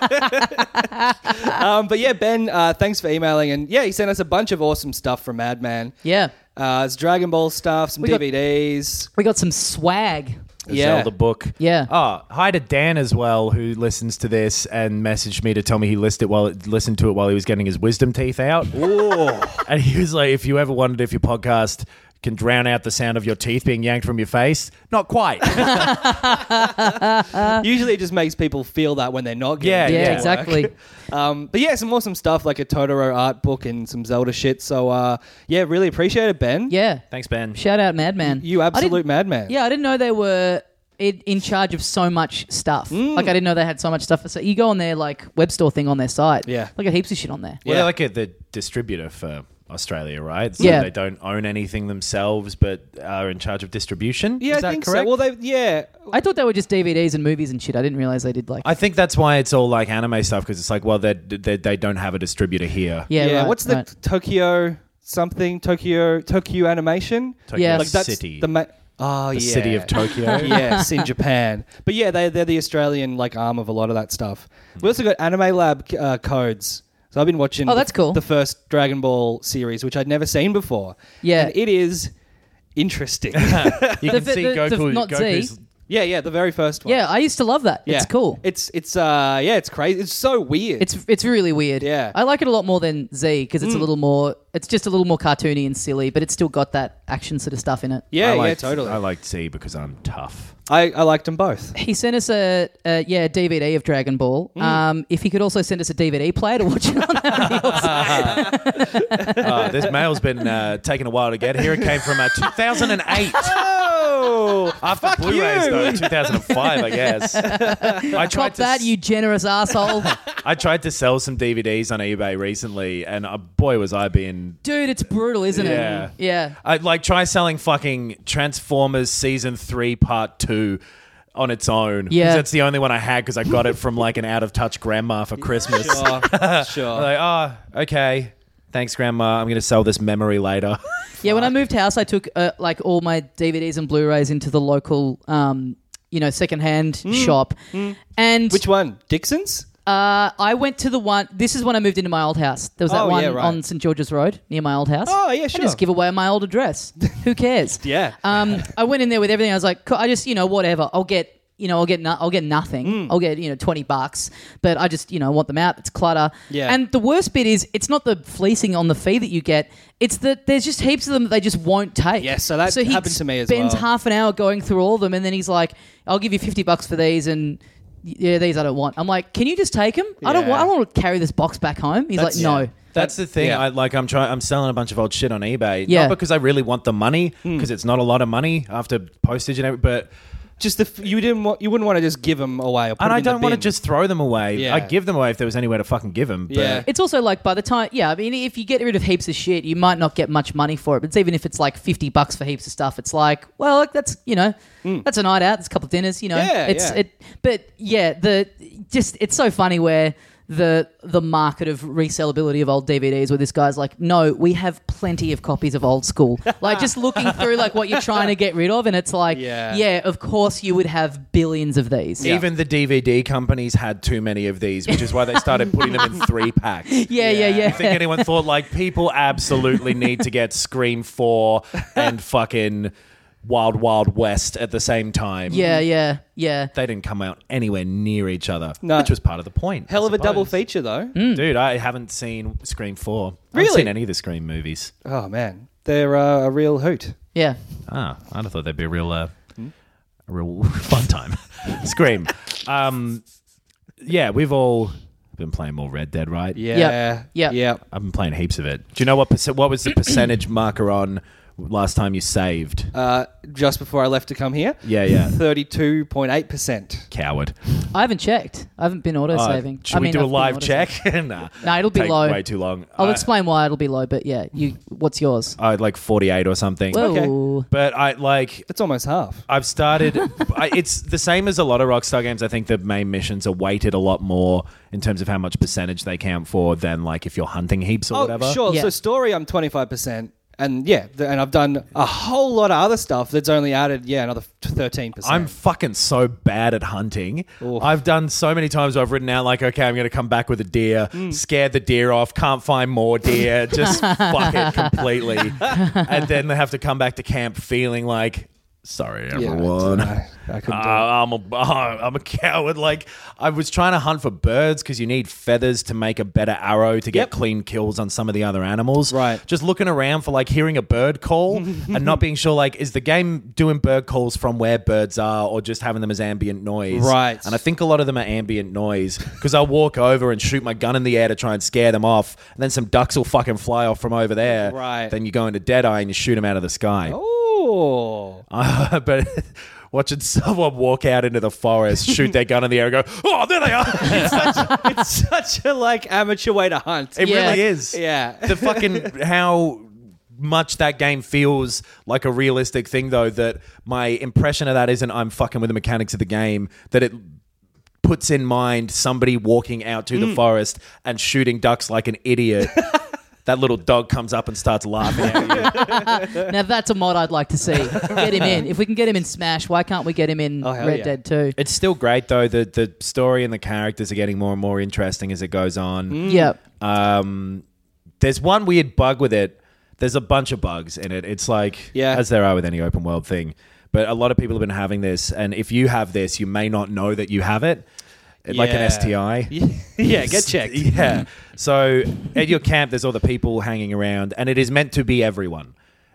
But yeah, Ben, thanks for emailing. And yeah, he sent us a bunch of awesome stuff from Madman. Yeah. It's Dragon Ball stuff, some DVDs. We got some swag. The Zelda book. Yeah. Oh, hi to Dan as well, who listens to this and messaged me to tell me he listened to it while he was getting his wisdom teeth out. Ooh. And he was like, if you ever wondered if your podcast can drown out the sound of your teeth being yanked from your face, not quite. Usually it just makes people feel that when they're not getting Yeah, exactly. But yeah, some awesome stuff like a Totoro art book and some Zelda shit. So yeah, really appreciate it, Ben. Yeah. Thanks, Ben. Shout out Madman. You absolute madman. Yeah, I didn't know they were in charge of so much stuff. Like I didn't know they had so much stuff. So you go on their like web store thing on their site. Yeah. Like got heaps of shit on there. Well, they're like the distributor for Australia, right? So yeah. They don't own anything themselves, but are in charge of distribution. Yeah, Is that I think correct? so. Well, I thought they were just DVDs and movies and shit. I didn't realize they did like... I think that's why it's all like anime stuff, because it's like, well, they don't have a distributor here. Yeah, right, what's the Tokyo something? Tokyo Animation? Tokyo Yeah. Like that's City. the city of Tokyo. Yes, in Japan. But yeah, they're the Australian like arm of a lot of that stuff. We also got Anime Lab codes. So I've been watching that's cool. the first Dragon Ball series, which I'd never seen before. Yeah. And it is interesting. You can see Goku's... Yeah, the very first one. Yeah, I used to love that. Yeah. It's cool. It's crazy. It's so weird. It's really weird. Yeah. I like it a lot more than Z because it's a little more... It's just a little more cartoony and silly, but it's still got that action sort of stuff in it. yeah, totally. I like Z because I'm tough. I liked them both. He sent us a DVD of Dragon Ball. If he could also send us a DVD player to watch it on, that would be awesome. This mail's been taking a while to get here. It came from 2008. Oh, after Blu-rays though, 2005, I guess. I tried that, you generous asshole. I tried to sell some DVDs on eBay recently, and boy, was I being... Dude, it's brutal, isn't it? Yeah. I try selling fucking Transformers Season 3 Part 2 on its own. Yeah. That's the only one I had because I got it from like an out-of-touch grandma for Christmas. Sure. Like, okay. Thanks, Grandma. I'm going to sell this memory later. Yeah, when I moved house, I took like all my DVDs and Blu-rays into the local, secondhand shop. And which one? Dixon's? I went to the one. This is when I moved into my old house. There was that one on St George's Road near my old house. Oh yeah, sure. I just give away my old address. Who cares? Yeah. I went in there with everything. I was like, I just whatever. I'll get nothing. I'll get $20, but I just want them out. It's clutter. Yeah. And the worst bit is it's not the fleecing on the fee that you get. It's that there's just heaps of them that they just won't take. Yes, so that happened to me as well. He spends half an hour going through all of them, and then he's like, "I'll give you $50 for these," and these I don't want. I'm like, "Can you just take them? Yeah. I don't want to carry this box back home." He's like, "No." That's the thing. Yeah. I'm selling a bunch of old shit on eBay. Yeah. Not because I really want the money, because it's not a lot of money after postage and everything, but just you wouldn't want to just give them away. Or put and them I in the don't want to bin. just throw them away. Yeah. I'd give them away if there was anywhere to fucking give them. But Yeah. It's also like by the time, I mean, if you get rid of heaps of shit, you might not get much money for it. But even if it's like $50 for heaps of stuff, it's like, well, that's that's a night out. It's a couple of dinners. It's so funny where the market of resellability of old DVDs, where this guy's like, no, we have plenty of copies of old school. Like just looking through like what you're trying to get rid of, and it's like, yeah, of course you would have billions of these. Even the DVD companies had too many of these, which is why they started putting them in 3-packs. Yeah. I think anyone thought like people absolutely need to get Scream 4 and fucking Wild Wild West at the same time. Yeah. They didn't come out anywhere near each other, No. which was part of the point. Hell I of a double suppose. feature though. Dude, I haven't seen Scream 4. I Really? haven't seen any of the Scream movies. Oh man, they're a real hoot. Yeah. I'd have thought they'd be a real fun time. Scream. We've all been playing more Red Dead, right? Yeah. Yep. I've been playing heaps of it. Do you know what was the percentage marker on last time you saved? Just before I left to come here. Yeah. 32.8%. Coward. I haven't checked. I haven't been auto-saving. Should we do a live check? Nah. No, it'll be Take low. way too long. I'll explain why it'll be low, but what's yours? Like 48 or something. Whoa. But It's almost half. I've started. It's the same as a lot of Rockstar games. I think the main missions are weighted a lot more in terms of how much percentage they count for than like if you're hunting heaps or whatever. Sure. Yeah. So story, I'm 25%. And and I've done a whole lot of other stuff that's only added, another 13%. I'm fucking so bad at hunting. Oof. I've done so many times where I've written out like, okay, I'm going to come back with a deer, scared the deer off, can't find more deer, just fuck it completely. And then they have to come back to camp feeling like, sorry, everyone. I couldn't do it. I'm a coward. Like, I was trying to hunt for birds because you need feathers to make a better arrow to get clean kills on some of the other animals. Right. Just looking around for like hearing a bird call and not being sure like, is the game doing bird calls from where birds are or just having them as ambient noise? Right. And I think a lot of them are ambient noise because I'll walk over and shoot my gun in the air to try and scare them off, and then some ducks will fucking fly off from over there. Right. Then you go into Deadeye and you shoot them out of the sky. Oh. But watching someone walk out into the forest, shoot their gun in the air, and go, "Oh, there they are!" It's such a amateur way to hunt. It really is. Yeah. The fucking how much that game feels like a realistic thing, though. That my impression of that isn't I'm fucking with the mechanics of the game. That it puts in mind somebody walking out to the forest and shooting ducks like an idiot. That little dog comes up and starts laughing at you. Now that's a mod I'd like to see. Get him in. If we can get him in Smash, why can't we get him in Red Dead 2? It's still great though. The story and the characters are getting more and more interesting as it goes on. Yep. There's one weird bug with it. There's a bunch of bugs in it. It's like, as there are with any open world thing. But a lot of people have been having this. And if you have this, you may not know that you have it. Like an STI. Yeah, get checked. Yeah. So at your camp, there's all the people hanging around, and it is meant to be everyone.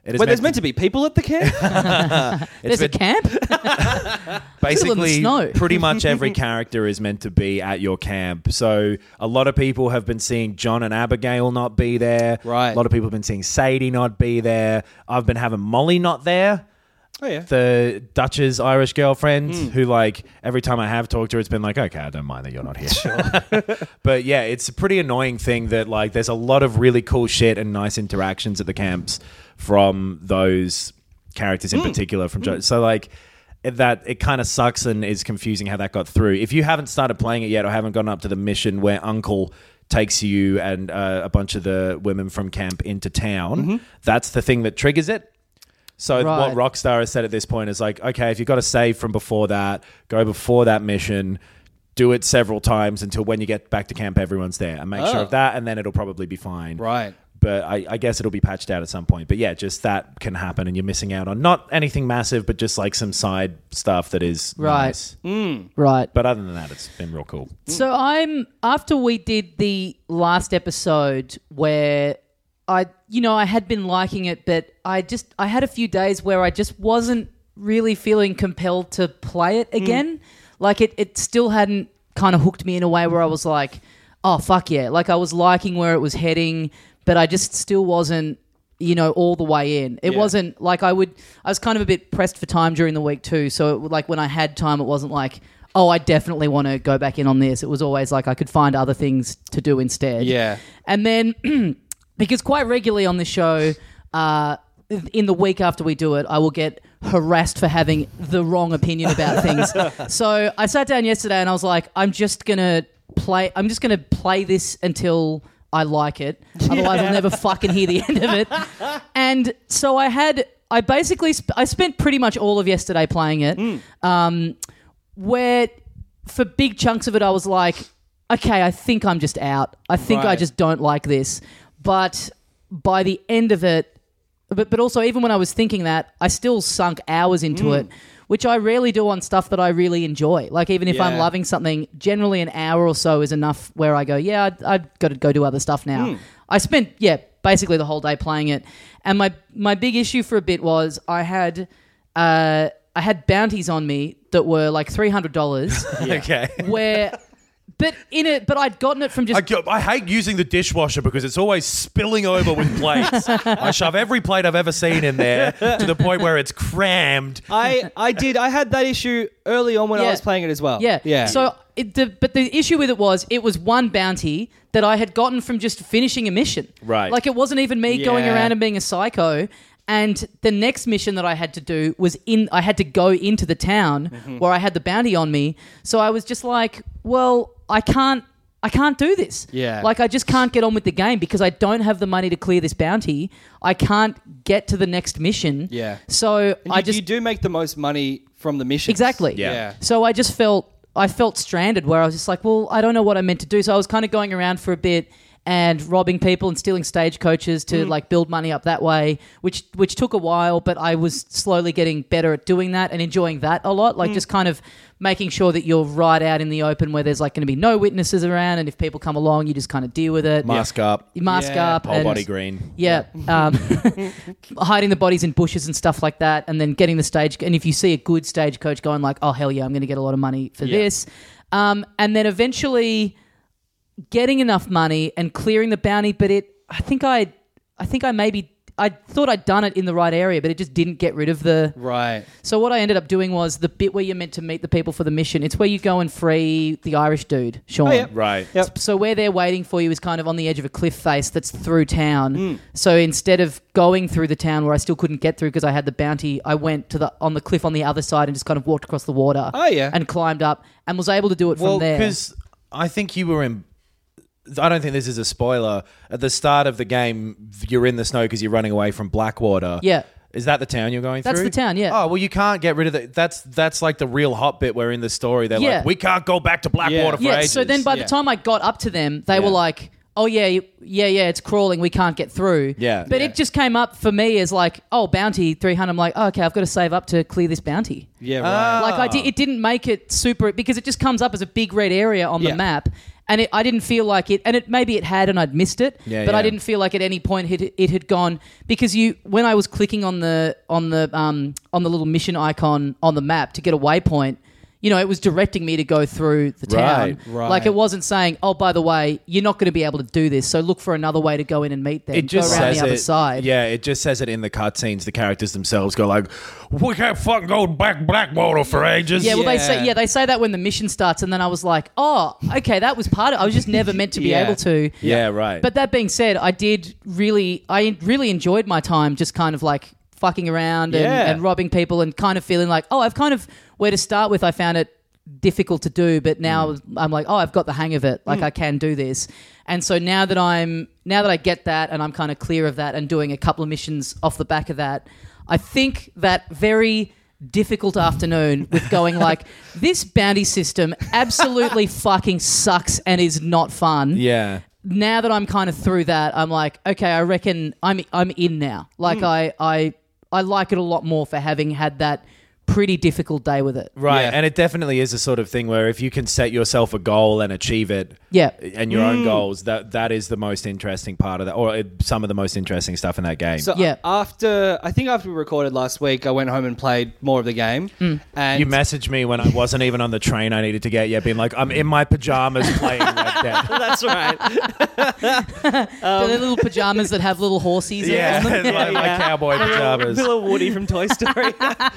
Wait, there's meant to be people at the camp? There's a camp? Basically, snow. Pretty much every character is meant to be at your camp. So a lot of people have been seeing John and Abigail not be there. Right. A lot of people have been seeing Sadie not be there. I've been having Molly not there. Oh, yeah. The Dutch's Irish girlfriend who, like, every time I have talked to her, it's been like, okay, I don't mind that you're not here. Sure. But, yeah, it's a pretty annoying thing that, like, there's a lot of really cool shit and nice interactions at the camps from those characters in particular. So, like, it kind of sucks and is confusing how that got through. If you haven't started playing it yet or haven't gone up to the mission where Uncle takes you and a bunch of the women from camp into town, that's the thing that triggers it. So what Rockstar has said at this point is like, okay, if you've got to save from before that, go before that mission, do it several times until when you get back to camp, everyone's there. And make sure of that, and then it'll probably be fine. Right. But I guess it'll be patched out at some point. But yeah, just that can happen, and you're missing out on not anything massive, but just like some side stuff that is nice. Right. But other than that, it's been real cool. So after we did the last episode where I had been liking it, but I had a few days where I just wasn't really feeling compelled to play it again. Like it still hadn't kind of hooked me in a way where I was like, oh, fuck yeah. Like I was liking where it was heading, but I just still wasn't, all the way in. It wasn't like I was kind of a bit pressed for time during the week too. So like when I had time, it wasn't like, oh, I definitely want to go back in on this. It was always like I could find other things to do instead. Yeah. And then... Because quite regularly on the show, in the week after we do it, I will get harassed for having the wrong opinion about things. So I sat down yesterday and I was like, I'm just gonna play this until I like it. Otherwise, I'll never fucking hear the end of it. And so I spent pretty much all of yesterday playing it. Where for big chunks of it, I was like, okay, I think I'm just out. I think I just don't like this. But by the end of it, but also even when I was thinking that, I still sunk hours into it, which I rarely do on stuff that I really enjoy. Like even if I'm loving something, generally an hour or so is enough where I go, yeah, I've got to go do other stuff now. I spent, basically the whole day playing it. And my big issue for a bit was I had bounties on me that were like $300. Okay. But I'd gotten it from just... I hate using the dishwasher because it's always spilling over with plates. I shove every plate I've ever seen in there to the point where it's crammed. I had that issue early on when I was playing it as well. Yeah. So, but the issue with it was one bounty that I had gotten from just finishing a mission. Right. Like it wasn't even me going around and being a psycho. And the next mission that I had to do was I had to go into the town where I had the bounty on me. So I was just like, well, I can't do this. Yeah. Like I just can't get on with the game because I don't have the money to clear this bounty. I can't get to the next mission. Yeah. So you do make the most money from the mission. Exactly. Yeah. So I felt stranded where I was just like, well, I don't know what I meant to do. So I was kind of going around for a bit and robbing people and stealing stagecoaches to like build money up that way, which took a while, but I was slowly getting better at doing that and enjoying that a lot. Like just kind of making sure that you're right out in the open where there's like going to be no witnesses around, and if people come along, you just kind of deal with it. Mask up, whole body green. Yeah, hiding the bodies in bushes and stuff like that, and then getting the stage. And if you see a good stagecoach going like, oh hell yeah, I'm going to get a lot of money for this, and then eventually getting enough money and clearing the bounty, but I thought I'd done it in the right area, but it just didn't get rid of the... Right. So what I ended up doing was the bit where you're meant to meet the people for the mission. It's where you go and free the Irish dude, Sean. Oh, yeah. Right. Yep. So where they're waiting for you is kind of on the edge of a cliff face that's through town. So instead of going through the town where I still couldn't get through because I had the bounty, I went on the cliff on the other side and just kind of walked across the water. Oh, yeah. And climbed up and was able to do it from there. Because I think you were in... I don't think this is a spoiler. At the start of the game, you're in the snow because you're running away from Blackwater. Yeah. Is that the town you're going through? That's the town, yeah. Oh, well, you can't get rid of it. That's like the real hot bit where in the story they're like, we can't go back to Blackwater for ages. So then by the time I got up to them, they were like, oh, yeah, it's crawling. We can't get through. Yeah. But it just came up for me as like, oh, bounty 300. I'm like, oh, okay, I've got to save up to clear this bounty. Yeah, right. Like it didn't make it super because it just comes up as a big red area on the map. And I didn't feel like it, and maybe it had, and I'd missed it. But I didn't feel like at any point it had gone, because when I was clicking on the little mission icon on the map to get a waypoint, it was directing me to go through the town. Right. Like, it wasn't saying, oh, by the way, you're not going to be able to do this, so look for another way to go in and meet them. It just go around says the other side. Yeah, it just says it in the cutscenes. The characters themselves go like, we can't fucking go back Blackwater for ages. Yeah, well, they say that when the mission starts, and then I was like, oh, okay, that was part of it. I was just never meant to be able to. Yeah, right. But that being said, I really enjoyed my time just kind of like fucking around and robbing people and kind of feeling like, oh, I've kind of, where to start with, I found it difficult to do, but now I'm like, oh, I've got the hang of it. Like, I can do this. And so now that I get that and I'm kind of clear of that and doing a couple of missions off the back of that, I think that very difficult afternoon with going like, this bounty system absolutely fucking sucks and is not fun. Yeah. Now that I'm kind of through that, I'm like, okay, I reckon I'm in now. Like, I like it a lot more for having had that pretty difficult day with it. Right. And it definitely is a sort of thing where if you can set yourself a goal and achieve it and your own goals, that is the most interesting part of that, or some of the most interesting stuff in that game. So after we recorded last week, I went home and played more of the game. And you messaged me when I wasn't even on the train I needed to get yet, being like, I'm in my pajamas playing Red Dead. That's right. The little pajamas that have little horsies on them. Like my cowboy pajamas. Little Woody from Toy Story.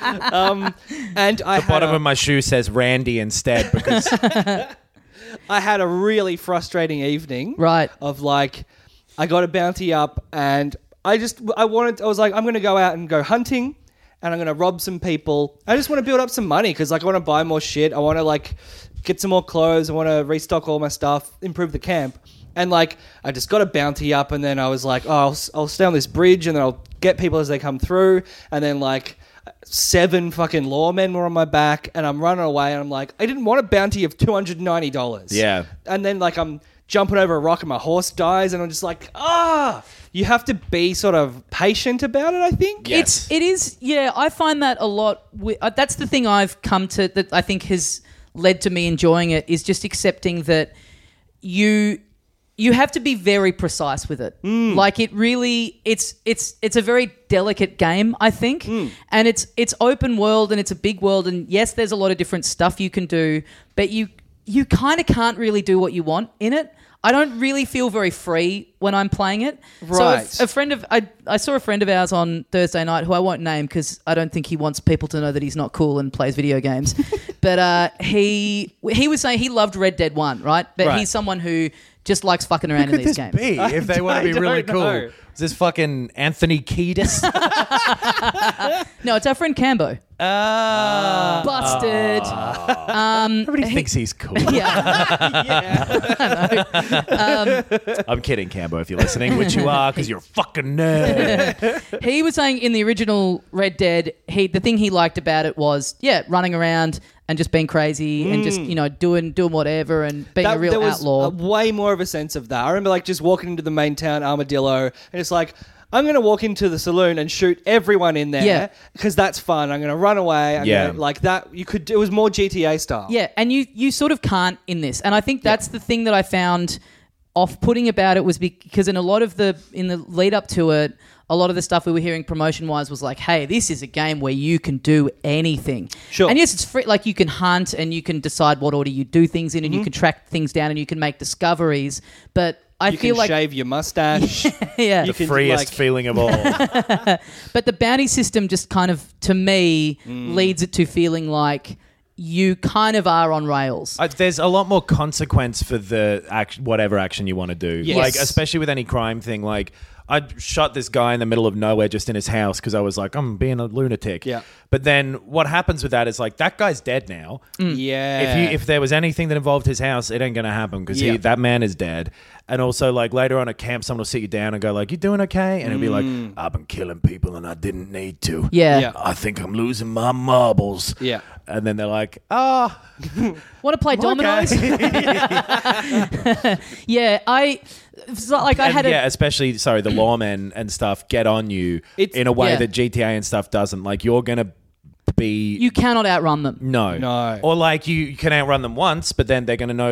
And the bottom of my shoe says Randy instead because I had a really frustrating evening. Right. Of like, I got a bounty up and I was like, I'm going to go out and go hunting and I'm going to rob some people. I just want to build up some money because like I want to buy more shit. I want to like get some more clothes. I want to restock all my stuff, improve the camp. And like, I just got a bounty up and then I was like, oh, I'll stay on this bridge and then I'll get people as they come through. And then like 7 fucking lawmen were on my back and I'm running away and I'm like, I didn't want a bounty of $290. Yeah. And then like I'm jumping over a rock and my horse dies and I'm just like, you have to be sort of patient about it, I think. Yes. It is, yeah, I find that a lot. That's the thing I've come to that I think has led to me enjoying it, is just accepting that you have to be very precise with it. Like it really, it's a very delicate game, I think. And it's open world and it's a big world. And yes, there's a lot of different stuff you can do, but you kind of can't really do what you want in it. I don't really feel very free when I'm playing it. Right. So I saw a friend of ours on Thursday night who I won't name because I don't think he wants people to know that he's not cool and plays video games. But he was saying he loved Red Dead 1, right? But he's someone who just likes fucking around in these games. Be if they want to be really cool? Know. Is this fucking Anthony Kiedis? No, it's our friend Cambo. Busted. Everybody thinks he's cool. I'm kidding, Cambo, if you're listening, which you are because you're a fucking nerd. He was saying in the original Red Dead, the thing he liked about it was, running around and just being crazy and just, doing whatever and being a real outlaw. There was way more of a sense of that. I remember like just walking into the main town, Armadillo, and it's like, I'm going to walk into the saloon and shoot everyone in there because that's fun. I'm going to run away. Like that. It was more GTA style. Yeah, and you sort of can't in this. And I think that's the thing that I found off-putting about it was because in the lead up to it, a lot of the stuff we were hearing promotion-wise was like, hey, this is a game where you can do anything. Sure. And yes, it's free. Like you can hunt and you can decide what order you do things in and you can track things down and you can make discoveries. But I feel like... You can shave your mustache. Yeah. The freest feeling of all. But the bounty system just kind of, to me, leads it to feeling like you kind of are on rails. There's a lot more consequence for the whatever action you want to do. Yes. Like, especially with any crime thing, like... I shot this guy in the middle of nowhere just in his house because I was like, I'm being a lunatic. Yeah. But then what happens with that is like, that guy's dead now. Yeah. If there was anything that involved his house, it ain't going to happen because that man is dead. And also like later on at camp, someone will sit you down and go like, you doing okay? And it'll be like, I've been killing people and I didn't need to. Yeah. I think I'm losing my marbles. Yeah. And then they're like, want to play dominoes? Yeah, it's not like I had especially the lawmen and stuff get on you in a way that GTA and stuff doesn't. Like you're gonna be, you cannot outrun them. No. Or like you can outrun them once, but then they're gonna know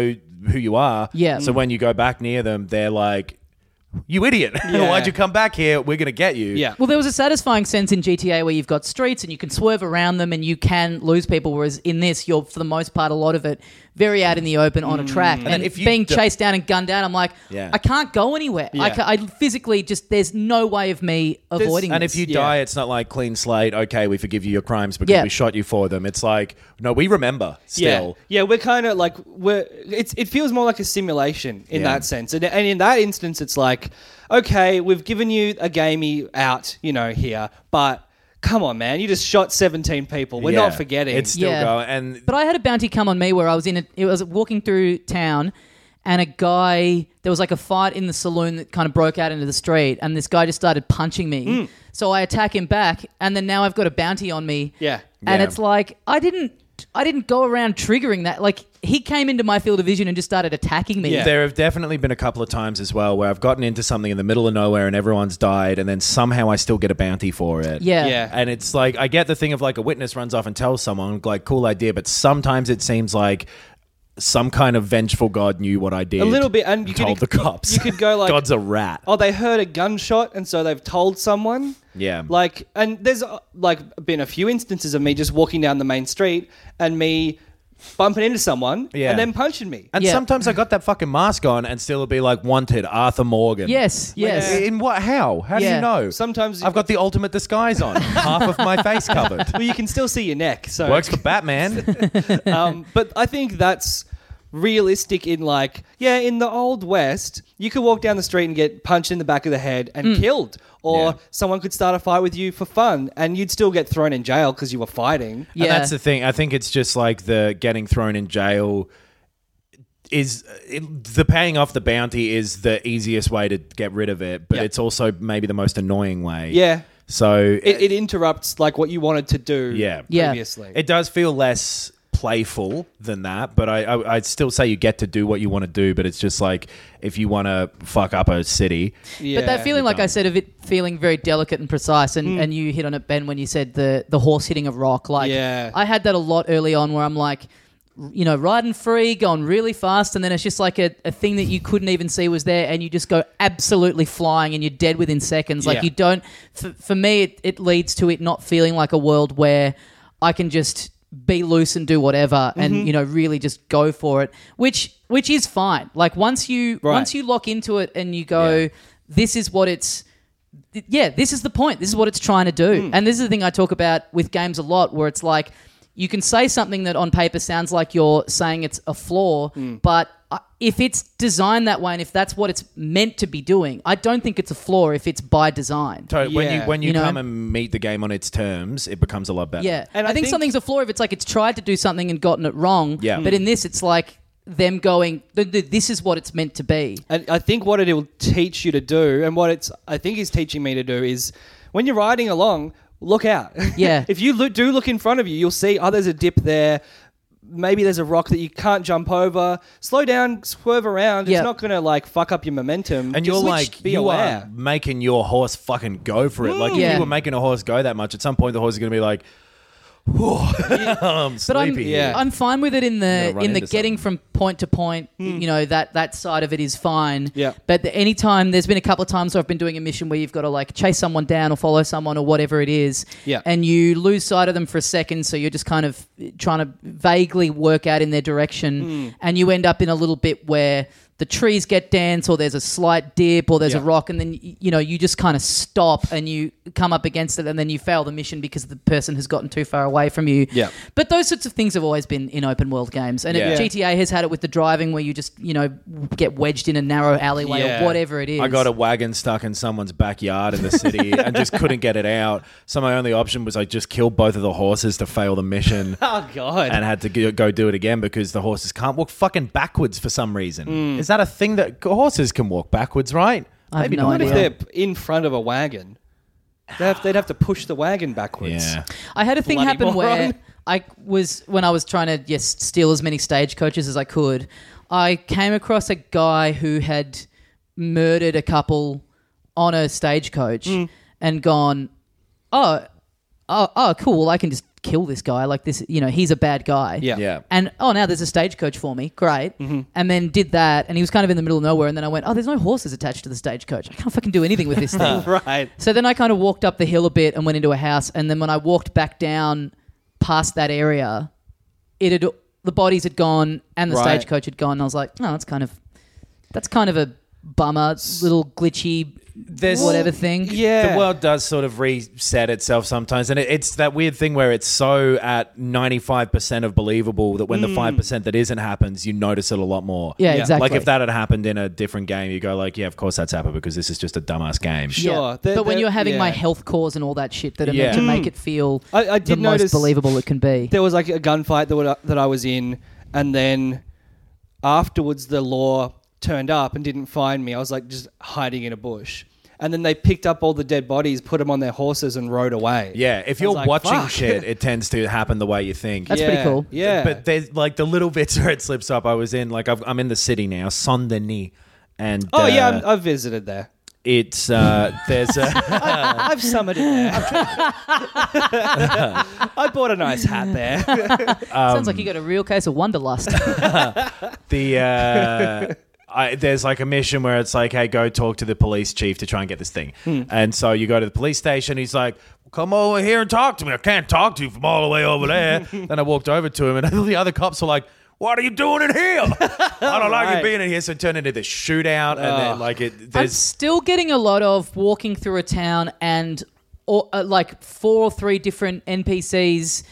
who you are. Yeah. So when you go back near them, they're like, you idiot. Why'd you come back here? We're going to get you. Yeah. Well, there was a satisfying sense in GTA where you've got streets and you can swerve around them and you can lose people, whereas in this, you're, for the most part, a lot of it, very out in the open on a track. And if being chased down and gunned down, I'm like, I can't go anywhere. Yeah. I physically just, there's no way of me avoiding And this. if you die, it's not like clean slate, okay, we forgive you your crimes because we shot you for them. It's like, no, we remember still. Yeah, we're kind of like, it feels more like a simulation in that sense. And in that instance, it's like, okay, we've given you a gamey out, here, but come on, man, you just shot 17 people. We're not forgetting. It's still going. But I had a bounty come on me where I was walking through town and a guy, there was like a fight in the saloon that kind of broke out into the street and this guy just started punching me. So I attack him back and then now I've got a bounty on me. Yeah. And it's like, I didn't go around triggering that. Like, he came into my field of vision and just started attacking me. Yeah. There have definitely been a couple of times as well where I've gotten into something in the middle of nowhere and everyone's died and then somehow I still get a bounty for it. Yeah. And it's like, I get the thing of like a witness runs off and tells someone, like, cool idea, but sometimes it seems like some kind of vengeful god knew what I did. A little bit. And you told the cops. You could go like... God's a rat. Oh, they heard a gunshot and so they've told someone. Yeah. Like, and there's been a few instances of me just walking down the main street and me bumping into someone and then punching me. And sometimes I got that fucking mask on and still it'll be like, wanted, Arthur Morgan. Yes. In what? How? How do you know? Sometimes I've got the ultimate disguise on. Half of my face covered. Well, you can still see your neck. So works for Batman. But I think that's realistic in in the old West, you could walk down the street and get punched in the back of the head and killed. Or someone could start a fight with you for fun and you'd still get thrown in jail because you were fighting. Yeah. And that's the thing. I think it's just like the getting thrown in jail the paying off the bounty is the easiest way to get rid of it, but it's also maybe the most annoying way. Yeah. So it interrupts like what you wanted to do previously. It does feel less playful than that, but I'd still say you get to do what you want to do, but it's just like if you want to fuck up a city. Yeah, but that feeling, like I said, of it feeling very delicate and precise, and you hit on it, Ben, when you said the horse hitting a rock. Like, I had that a lot early on where I'm like, riding free, going really fast, and then it's just like a thing that you couldn't even see was there, and you just go absolutely flying and you're dead within seconds. Like, you don't... For me, it leads to it not feeling like a world where I can just be loose and do whatever and, really just go for it, which is fine. Like, once you lock into it and you go, this is what it's... this is the point. This is what it's trying to do. And this is the thing I talk about with games a lot, where it's like, you can say something that on paper sounds like you're saying it's a flaw, but if it's designed that way and if that's what it's meant to be doing, I don't think it's a flaw if it's by design. So when you come and meet the game on its terms, it becomes a lot better. Yeah, and I think something's a flaw if it's like it's tried to do something and gotten it wrong. Yeah. But in this, it's like them going, this is what it's meant to be. And I think what it will teach you to do, and what I think is teaching me to do, is when you're riding along, look out. Yeah. If you do look in front of you, you'll see, there's a dip there. Maybe there's a rock that you can't jump over. Slow down, swerve around. It's not going to fuck up your momentum. And you're are making your horse fucking go for it. Like if you were making a horse go that much, at some point the horse is going to be like, I'm sleepy. But I'm fine with it in the getting from point to point. That side of it is fine. Yeah. But anytime, there's been a couple of times where I've been doing a mission where you've got to chase someone down or follow someone or whatever it is. Yeah. And you lose sight of them for a second, so you're just kind of trying to vaguely work out in their direction, and you end up in a little bit where the trees get dense, or there's a slight dip, or there's a rock, and then you just kind of stop and you come up against it, and then you fail the mission because the person has gotten too far away from you. Yeah. But those sorts of things have always been in open world games, and GTA has had it with the driving, where you just get wedged in a narrow alleyway or whatever it is. I got a wagon stuck in someone's backyard in the city and just couldn't get it out. So my only option was I just killed both of the horses to fail the mission. Oh God! And had to go do it again because the horses can't walk fucking backwards for some reason. Is that a thing that horses can walk backwards, right? I have no idea. If they're in front of a wagon, they'd have to push the wagon backwards. Yeah. I had a thing happen where when I was trying to steal as many stagecoaches as I could, I came across a guy who had murdered a couple on a stagecoach and gone, oh, cool, I can just kill this guy. Like this, he's a bad guy. Yeah. And now there's a stagecoach for me. Great. Mm-hmm. And then did that, and he was kind of in the middle of nowhere. And then I went, there's no horses attached to the stagecoach. I can't fucking do anything with this thing. Right. So then I kind of walked up the hill a bit and went into a house. And then when I walked back down past that area, the bodies had gone and the stagecoach had gone. And I was like, that's kind of a bummer, little glitchy whatever thing. Yeah. The world does sort of reset itself sometimes. And it's that weird thing where it's so at 95% of believable that when the 5% that isn't happens, you notice it a lot more. Yeah, exactly. Like if that had happened in a different game, you go like, yeah, of course that's happened because this is just a dumbass game. Sure. Yeah. But when you're having my health cores and all that shit that are meant to make it feel I did the most believable it can be. There was like a gunfight that I was in, and then afterwards the law turned up and didn't find me. I was like just hiding in a bush. And then they picked up all the dead bodies, put them on their horses and rode away. Yeah, if you're like, watching fuck. shit, it tends to happen the way you think. That's pretty cool. Yeah. But there's like the little bits where it slips up. I was in, like, I'm in the city now, Saint-Denis. And, I've visited there. It's, there's a... I've summered it there. I bought a nice hat there. Sounds like you got a real case of wanderlust. There's like a mission where it's like, hey, go talk to the police chief to try and get this thing. And so you go to the police station. He's like, come over here and talk to me. I can't talk to you from all the way over there. Then I walked over to him and all the other cops were like, what are you doing in here? I don't like you being in here. So it turned into this shootout. And then I'm still getting a lot of walking through a town and like 4 or 3 different NPCs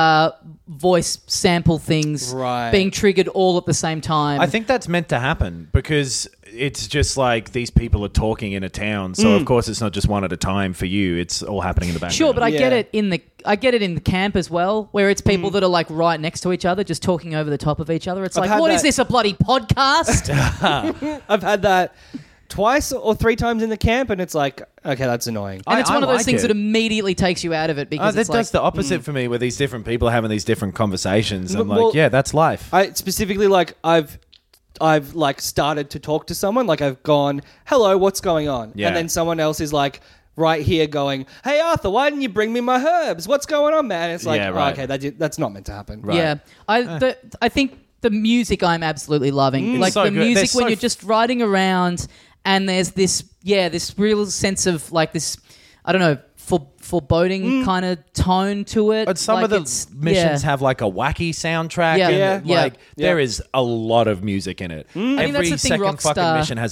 voice sample things being triggered all at the same time. I think that's meant to happen because it's just like these people are talking in a town, so of course it's not just one at a time for you. It's all happening in the background. Sure, but I get it in the camp as well, where it's people that are like right next to each other, just talking over the top of each other. It's like, what is this, a bloody podcast? I've had that twice or 3 times in the camp, and it's like, okay, that's annoying. And it's one of those things that immediately takes you out of it because that does the opposite for me, where these different people are having these different conversations. I'm like, yeah, that's life. I specifically I've like started to talk to someone, like I've gone, hello, what's going on? Yeah. And then someone else is like right here going, hey Arthur, why didn't you bring me my herbs? What's going on, man? It's like, okay, that's not meant to happen. Right. Yeah. I think the music I'm absolutely loving. Like so the good. music when you're just riding around and there's this real sense of like this, I don't know, foreboding kind of tone to it. But some of the missions have like a wacky soundtrack. Yeah. There is a lot of music in it. Every second fucking mission has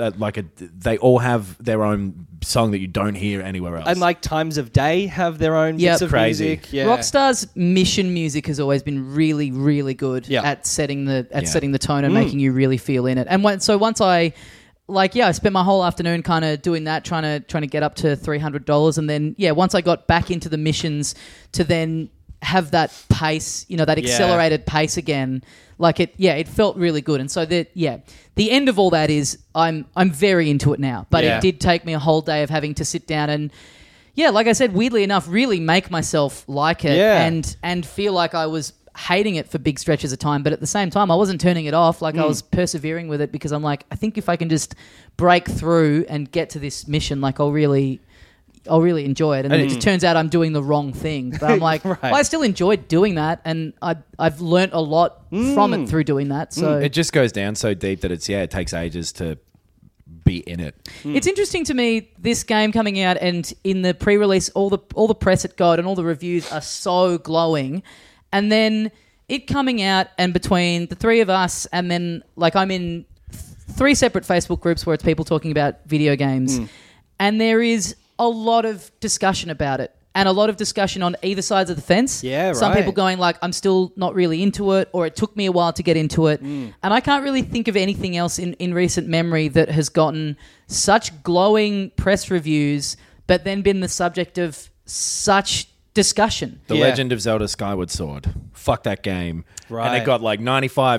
they all have their own song that you don't hear anywhere else. And like Times of Day have their own bits of music. Yeah. Rockstar's mission music has always been really, really good at setting the tone and making you really feel in it. And once I spent my whole afternoon kind of doing that, trying to get up to $300. And then, once I got back into the missions to then have that pace, that accelerated pace again, it felt really good. And so the end of all that is I'm very into it now. But it did take me a whole day of having to sit down and, like I said, weirdly enough, really make myself like it and feel like I was hating it for big stretches of time, but at the same time I wasn't turning it off. I was persevering with it because I'm like, I think if I can just break through and get to this mission, I'll really enjoy it. And then it just turns out I'm doing the wrong thing, but I'm like, well, I still enjoyed doing that, and I've learnt a lot from it through doing that. So it just goes down so deep that it takes ages to be in it. It's interesting to me, this game coming out, and in the pre-release, all the press it got and all the reviews are so glowing. And then it coming out, and between the 3 of us, and then I'm in 3 separate Facebook groups where it's people talking about video games, and there is a lot of discussion about it, and a lot of discussion on either sides of the fence. Yeah, right. Some people going I'm still not really into it, or it took me a while to get into it. And I can't really think of anything else in recent memory that has gotten such glowing press reviews, but then been the subject of such discussion. The Legend of Zelda Skyward Sword. Fuck that game. Right. And it got 95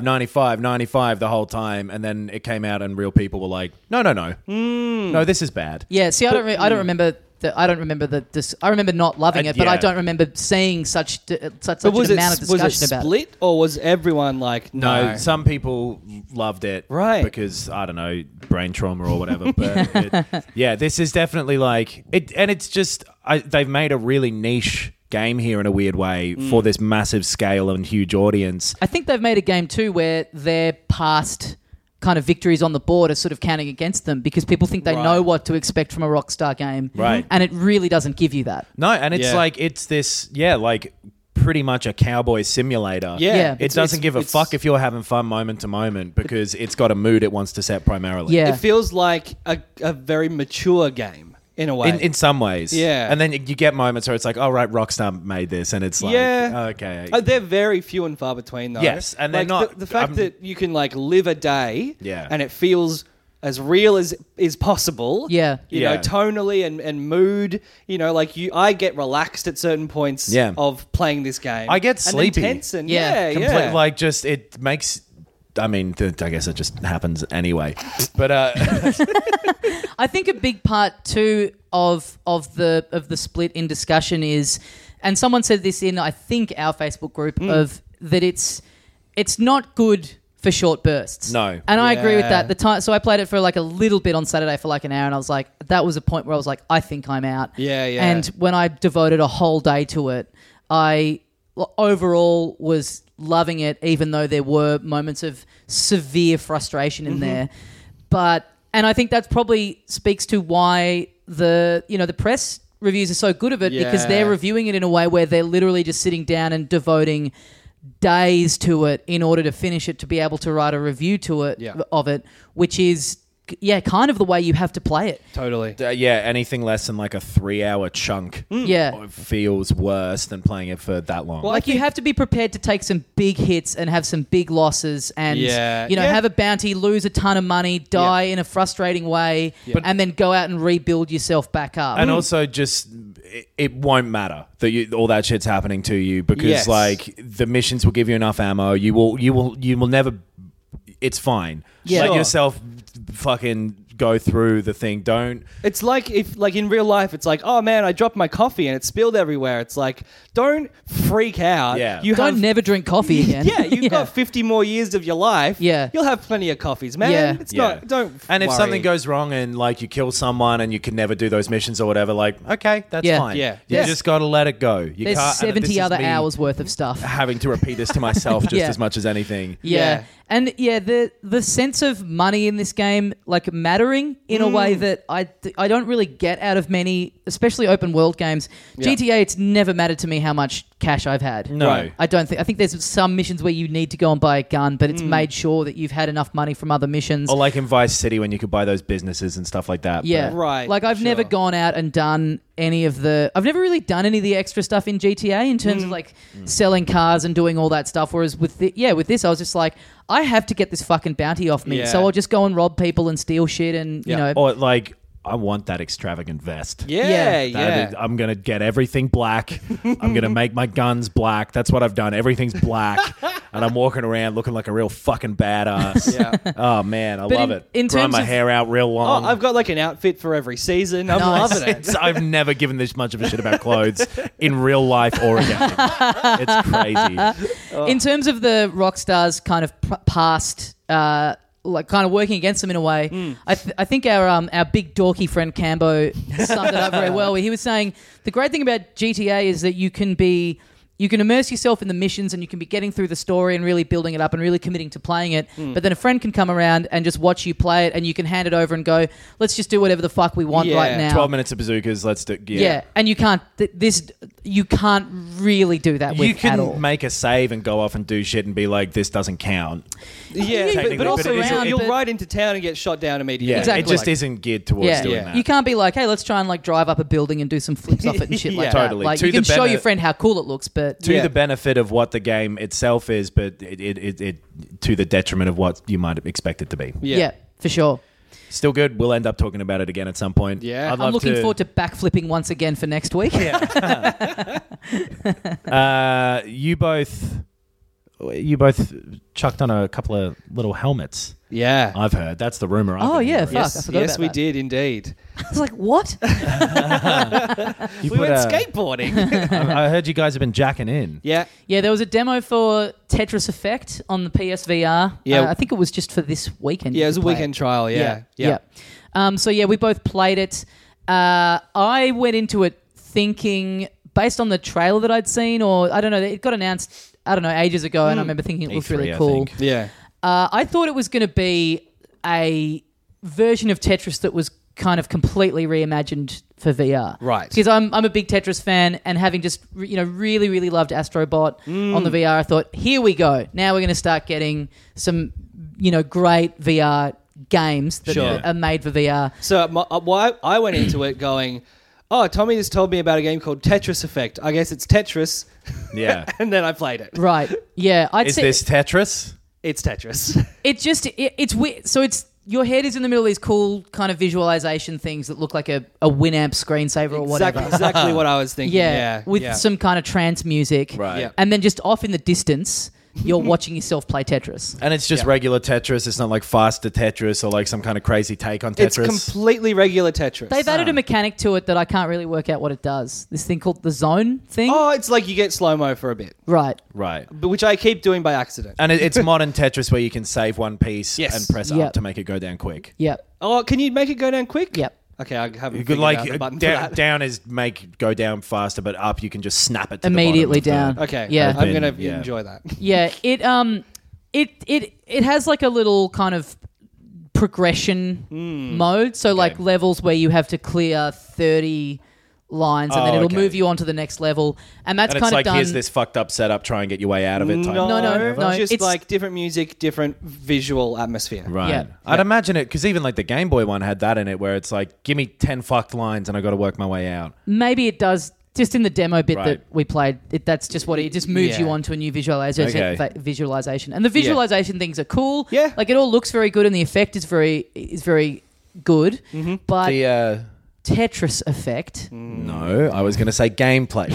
the whole time, and then it came out and real people were like, no. No, this is bad. Yeah, see, I don't remember I remember not loving it, but I don't remember seeing such an amount of discussion about it. Was it split, or was everyone like, no? Some people loved it, right? Because I don't know, brain trauma or whatever. But this is definitely it, and it's just they've made a really niche game here in a weird way for this massive scale and huge audience. I think they've made a game too where their past kind of victories on the board are sort of counting against them because people think they know what to expect from a Rockstar game. Right. And it really doesn't give you that. No, and it's like, it's this, like pretty much a cowboy simulator. Yeah. It doesn't give a fuck if you're having fun moment to moment because it's got a mood it wants to set primarily. Yeah. It feels like a very mature game. In a way. In some ways. Yeah. And then you get moments where it's like, oh, right, Rockstar made this. And it's like, okay. They're very few and far between, though. Yes. And they're not... The fact that you can, live a day and it feels as real as is possible. Yeah. You know, tonally and mood. You know, I get relaxed at certain points of playing this game. I get sleepy. And tense and it makes... I mean, I guess it just happens anyway. But I think a big part too of the split in discussion is, and someone said this in I think our Facebook group of that it's not good for short bursts. No, and I agree with that. So I played it for a little bit on Saturday for an hour, and I was like, that was a point where I was like, I think I'm out. Yeah. And when I devoted a whole day to it, I overall was loving it, even though there were moments of severe frustration in there. And I think that probably speaks to why the press reviews are so good of it because they're reviewing it in a way where they're literally just sitting down and devoting days to it in order to finish it, to be able to write a review to it of it, which is kind of the way you have to play it. Totally. Anything less than a 3-hour chunk feels worse than playing it for that long. Well, you have to be prepared to take some big hits and have some big losses and, have a bounty, lose a ton of money, die in a frustrating way, and then go out and rebuild yourself back up. And also just... It won't matter that all that shit's happening to you because the missions will give you enough ammo. You will never... It's fine. Let yourself fucking go through the thing. Don't... It's like if, in real life, it's like, oh man, I dropped my coffee and it spilled everywhere. It's like, don't freak out. Yeah. Don't never drink coffee again. You've got 50 more years of your life. Yeah. You'll have plenty of coffees, man. Yeah. It's not... Don't And if worry. something goes wrong and, you kill someone and you can never do those missions or whatever, okay, that's fine. Yeah. You just got to let it go. There's 70 other hours worth of stuff. Having to repeat this to myself just as much as anything. Yeah. And the sense of money in this game, mattering in a way that I don't really get out of many, especially open world games. Yeah. GTA, it's never mattered to me how much cash I've had. No. Right. I think there's some missions where you need to go and buy a gun, but it's made sure that you've had enough money from other missions. Or in Vice City when you could buy those businesses and stuff like that. Yeah. Right. I've never gone out and done I've never really done any of the extra stuff in GTA in terms of selling cars and doing all that stuff. Whereas with this, I was just like, I have to get this fucking bounty off me. Yeah. So I'll just go and rob people and steal shit and, you know. Or I want that extravagant vest. Yeah. I'm going to get everything black. I'm going to make my guns black. That's what I've done. Everything's black. And I'm walking around looking like a real fucking badass. Yeah. Oh, man. I love it. Growing my hair out real long. I've got an outfit for every season. I'm loving it. I've never given this much of a shit about clothes in real life or a game. It's crazy. In terms of the Rockstar's kind of past... kind of working against them in a way. I think our big dorky friend Cambo summed it up very well. Where he was saying the great thing about GTA is that you can immerse yourself in the missions and you can be getting through the story and really building it up and really committing to playing it. But then a friend can come around and just watch you play it and you can hand it over and go, let's just do whatever the fuck we want right now. 12 minutes of bazookas, let's do... Yeah, and you can't... you can't really do that with at all. You can make a save and go off and do shit and be like, this doesn't count. Yeah, but also you'll ride into town and get shot down immediately. Yeah, exactly. It just isn't geared towards doing that. You can't be like, hey, let's try and drive up a building and do some flips off it and shit like totally. that. You can show your friend how cool it looks, but... To the benefit of what the game itself is, but it to the detriment of what you might expect it to be. Yeah, for sure. Still good. We'll end up talking about it again at some point. Yeah. I'm looking forward to backflipping once again for next week. Yeah. You both chucked on a couple of little helmets. Yeah. I've heard. That's the rumor. Fuck. I forgot yes, about we that. did indeed. I was like, what? We went skateboarding. I heard you guys have been jacking in. Yeah. Yeah, there was a demo for Tetris Effect on the PSVR. Yeah. I think it was just for this weekend. Yeah, it was a weekend trial, yeah. So we both played it. I went into it thinking based on the trailer that I'd seen, or I don't know, it got announced, I don't know, ages ago, and I remember thinking it looked really cool. Yeah. I thought it was going to be a version of Tetris that was kind of completely reimagined for VR. Right. Because I'm a big Tetris fan, and having just, really, really loved Astrobot on the VR, I thought, here we go. Now we're going to start getting some, great VR games that are made for VR. So I went into it going, oh, Tommy just told me about a game called Tetris Effect. I guess it's Tetris. Yeah. And then I played it. Right. Yeah. Is this Tetris? It's Tetris. It's weird. So your head is in the middle of these cool kind of visualization things that look like a Winamp screensaver or whatever. Exactly what I was thinking. Yeah. With some kind of trance music. Right. Yeah. And then just off in the distance, you're watching yourself play Tetris. And it's just regular Tetris. It's not like faster Tetris or like some kind of crazy take on Tetris. It's completely regular Tetris. They've added a mechanic to it that I can't really work out what it does. This thing called the zone thing. Oh, it's like you get slow-mo for a bit. Right. Which I keep doing by accident. And it's modern Tetris where you can save one piece and press Yep. up to make it go down quick. Yep. Oh, can you make it go down quick? Yep. Okay, I haven't You could figured out the button for that. down is make go down faster, but up you can just snap it to immediately the bottom. down. Okay, Yeah. I'm going to enjoy that. Yeah, it has like a little kind of progression mode. So like levels where you have to clear 30 lines and then it'll move you on to the next level. And that's And kind it's like, of done. here's this fucked up setup, try and get your way out of it. Type No, Just it's- like different music, different visual atmosphere. Right. Yeah. I'd imagine it, because even like the Game Boy one had that in it where it's like, give me 10 fucked lines and I got to work my way out. Maybe it does. Just in the demo bit Right. that we played, that's just what it just moves you on to a new visualization. And the visualization things are cool. Yeah. Like it all looks very good and the effect is very good. But The Tetris Effect. no, I was going to say gameplay.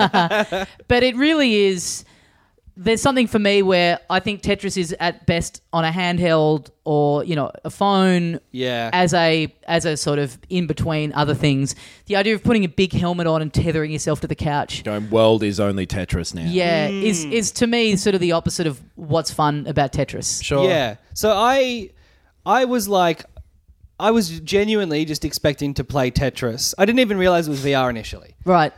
But it really is. There's something for me where I think Tetris is at best on a handheld or a phone. Yeah. As a sort of in between other things. The idea of putting a big helmet on and tethering yourself to the couch. Going, world is only Tetris now. Yeah, is to me sort of the opposite of what's fun about Tetris. Sure. Yeah. So I was like, I was genuinely just expecting to play Tetris. I didn't even realize it was VR initially. Right.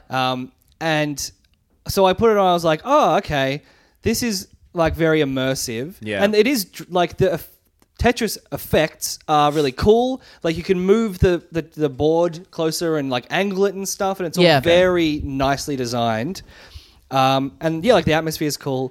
And so I put it on. I was like, oh, okay. This is like very immersive. Yeah. And it is like the Tetris effects are really cool. Like you can move the board closer and like angle it and stuff. And it's all very nicely designed. And yeah, like the atmosphere is cool.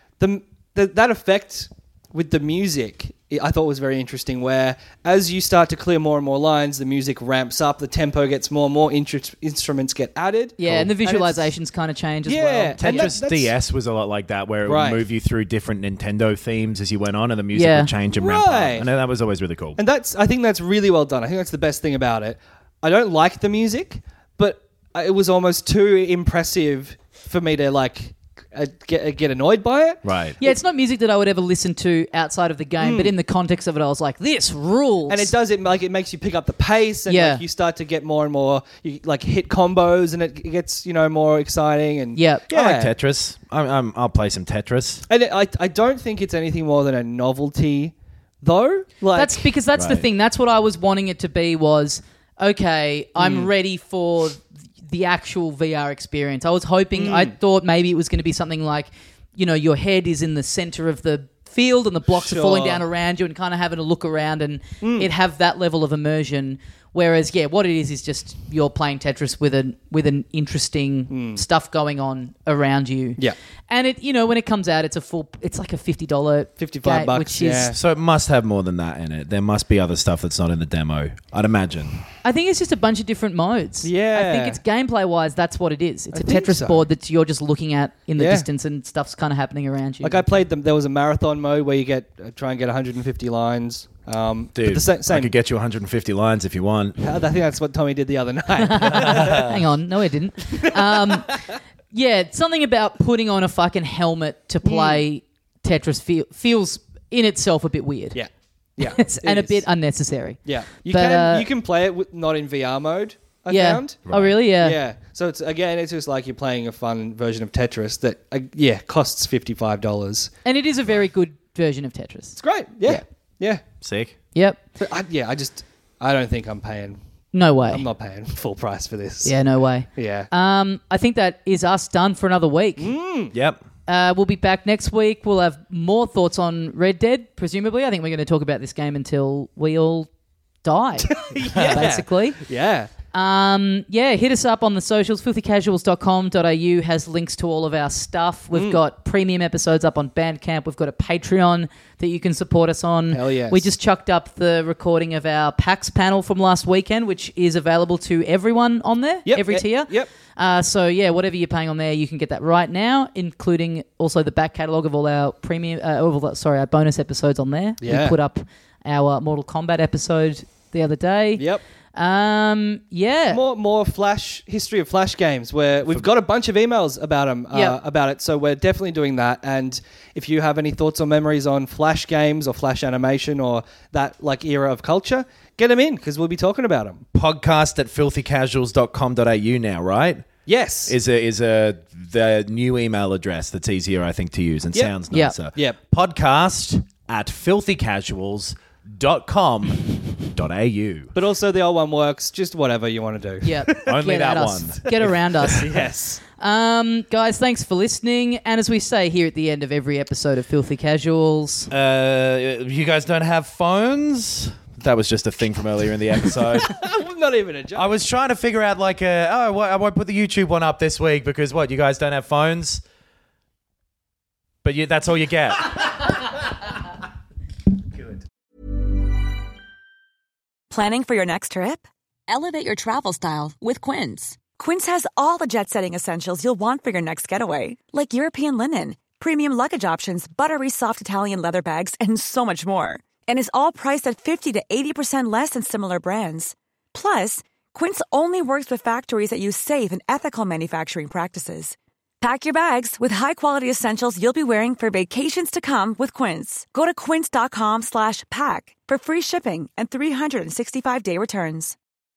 That effect with the music, I thought was very interesting, where as you start to clear more and more lines, the music ramps up, the tempo gets more instruments get added. Yeah, and the visualizations kind of change as well. Tetris DS was a lot like that, where it would move you through different Nintendo themes as you went on, and the music would change and ramp up. And that was always really cool. And I think that's really well done. I think that's the best thing about it. I don't like the music, but it was almost too impressive for me to like get annoyed by it. Right. Yeah, it's not music that I would ever listen to outside of the game, but in the context of it, I was like, this rules. And it makes you pick up the pace, and like you start to get more and more, you like hit combos, and it gets more exciting. And yeah, I like Tetris. I'll play some Tetris. And I don't think it's anything more than a novelty, though. Like that's because that's the thing. That's what I was wanting it to be. Was okay. I'm ready for the actual VR experience. I was hoping, I thought maybe it was going to be something like, your head is in the center of the field and the blocks are falling down around you and kind of having a look around and it have that level of immersion. Whereas, what it is just you're playing Tetris with an interesting stuff going on around you. Yeah. And it, when it comes out, it's like a $50, $55, which is, So it must have more than that in it. There must be other stuff that's not in the demo, I'd imagine. I think it's just a bunch of different modes. Yeah. I think it's gameplay-wise, that's what it is. It's a Tetris board that you're just looking at in the distance and stuff's kind of happening around you. Like I played them. There was a marathon mode where you try and get 150 lines. Dude, same. I could get you 150 lines if you want. I think that's what Tommy did the other night. Hang on. No, I didn't. Something about putting on a fucking helmet to play Tetris feels in itself a bit weird. Yeah. And a bit unnecessary. Yeah. You can play it not in VR mode, I found. Oh, really? Yeah. Yeah. So it's just like you're playing a fun version of Tetris that, costs $55. And it is a very good version of Tetris. It's great. Yeah. Sick. Yep. But I don't think I'm paying No way. I'm not paying full price for this. Yeah, no way. Yeah. I think that is us done for another week. Yep. We'll be back next week. We'll have more thoughts on Red Dead, presumably. I think we're going to talk about this game until we all die, basically. Yeah. Hit us up on the socials. filthycasuals.com.au has links to all of our stuff. We've got premium episodes up on Bandcamp. We've got a Patreon that you can support us on. Hell yes. We just chucked up the recording of our PAX panel from last weekend, which is available to everyone on there, every tier. Yep. Whatever you're paying on there, you can get that right now, including also the back catalogue of all our our bonus episodes on there. Yeah. We put up our Mortal Kombat episode the other day. Yep. Yeah. More Flash history of Flash games where we've got a bunch of emails about them about it. So we're definitely doing that. And if you have any thoughts or memories on Flash games or Flash animation or that like era of culture, get them in because we'll be talking about them. Podcast at filthycasuals.com.au now, right? Yes. Is the new email address that's easier, I think, to use and sounds nicer. Yep. Podcast at filthycasuals.com.au. But also the old one works, just whatever you want to do. Yeah. Only that one. Get around us. Yes. Guys, thanks for listening. And as we say here at the end of every episode of Filthy Casuals... you guys don't have phones? That was just a thing from earlier in the episode. Not even a joke. I was trying to figure out I won't put the YouTube one up this week because you guys don't have phones? But that's all you get. Good. Planning for your next trip? Elevate your travel style with Quince. Quince has all the jet-setting essentials you'll want for your next getaway, like European linen, premium luggage options, buttery soft Italian leather bags, and so much more. And is all priced at 50 to 80% less than similar brands. Plus, Quince only works with factories that use safe and ethical manufacturing practices. Pack your bags with high-quality essentials you'll be wearing for vacations to come with Quince. Go to quince.com/pack for free shipping and 365-day returns.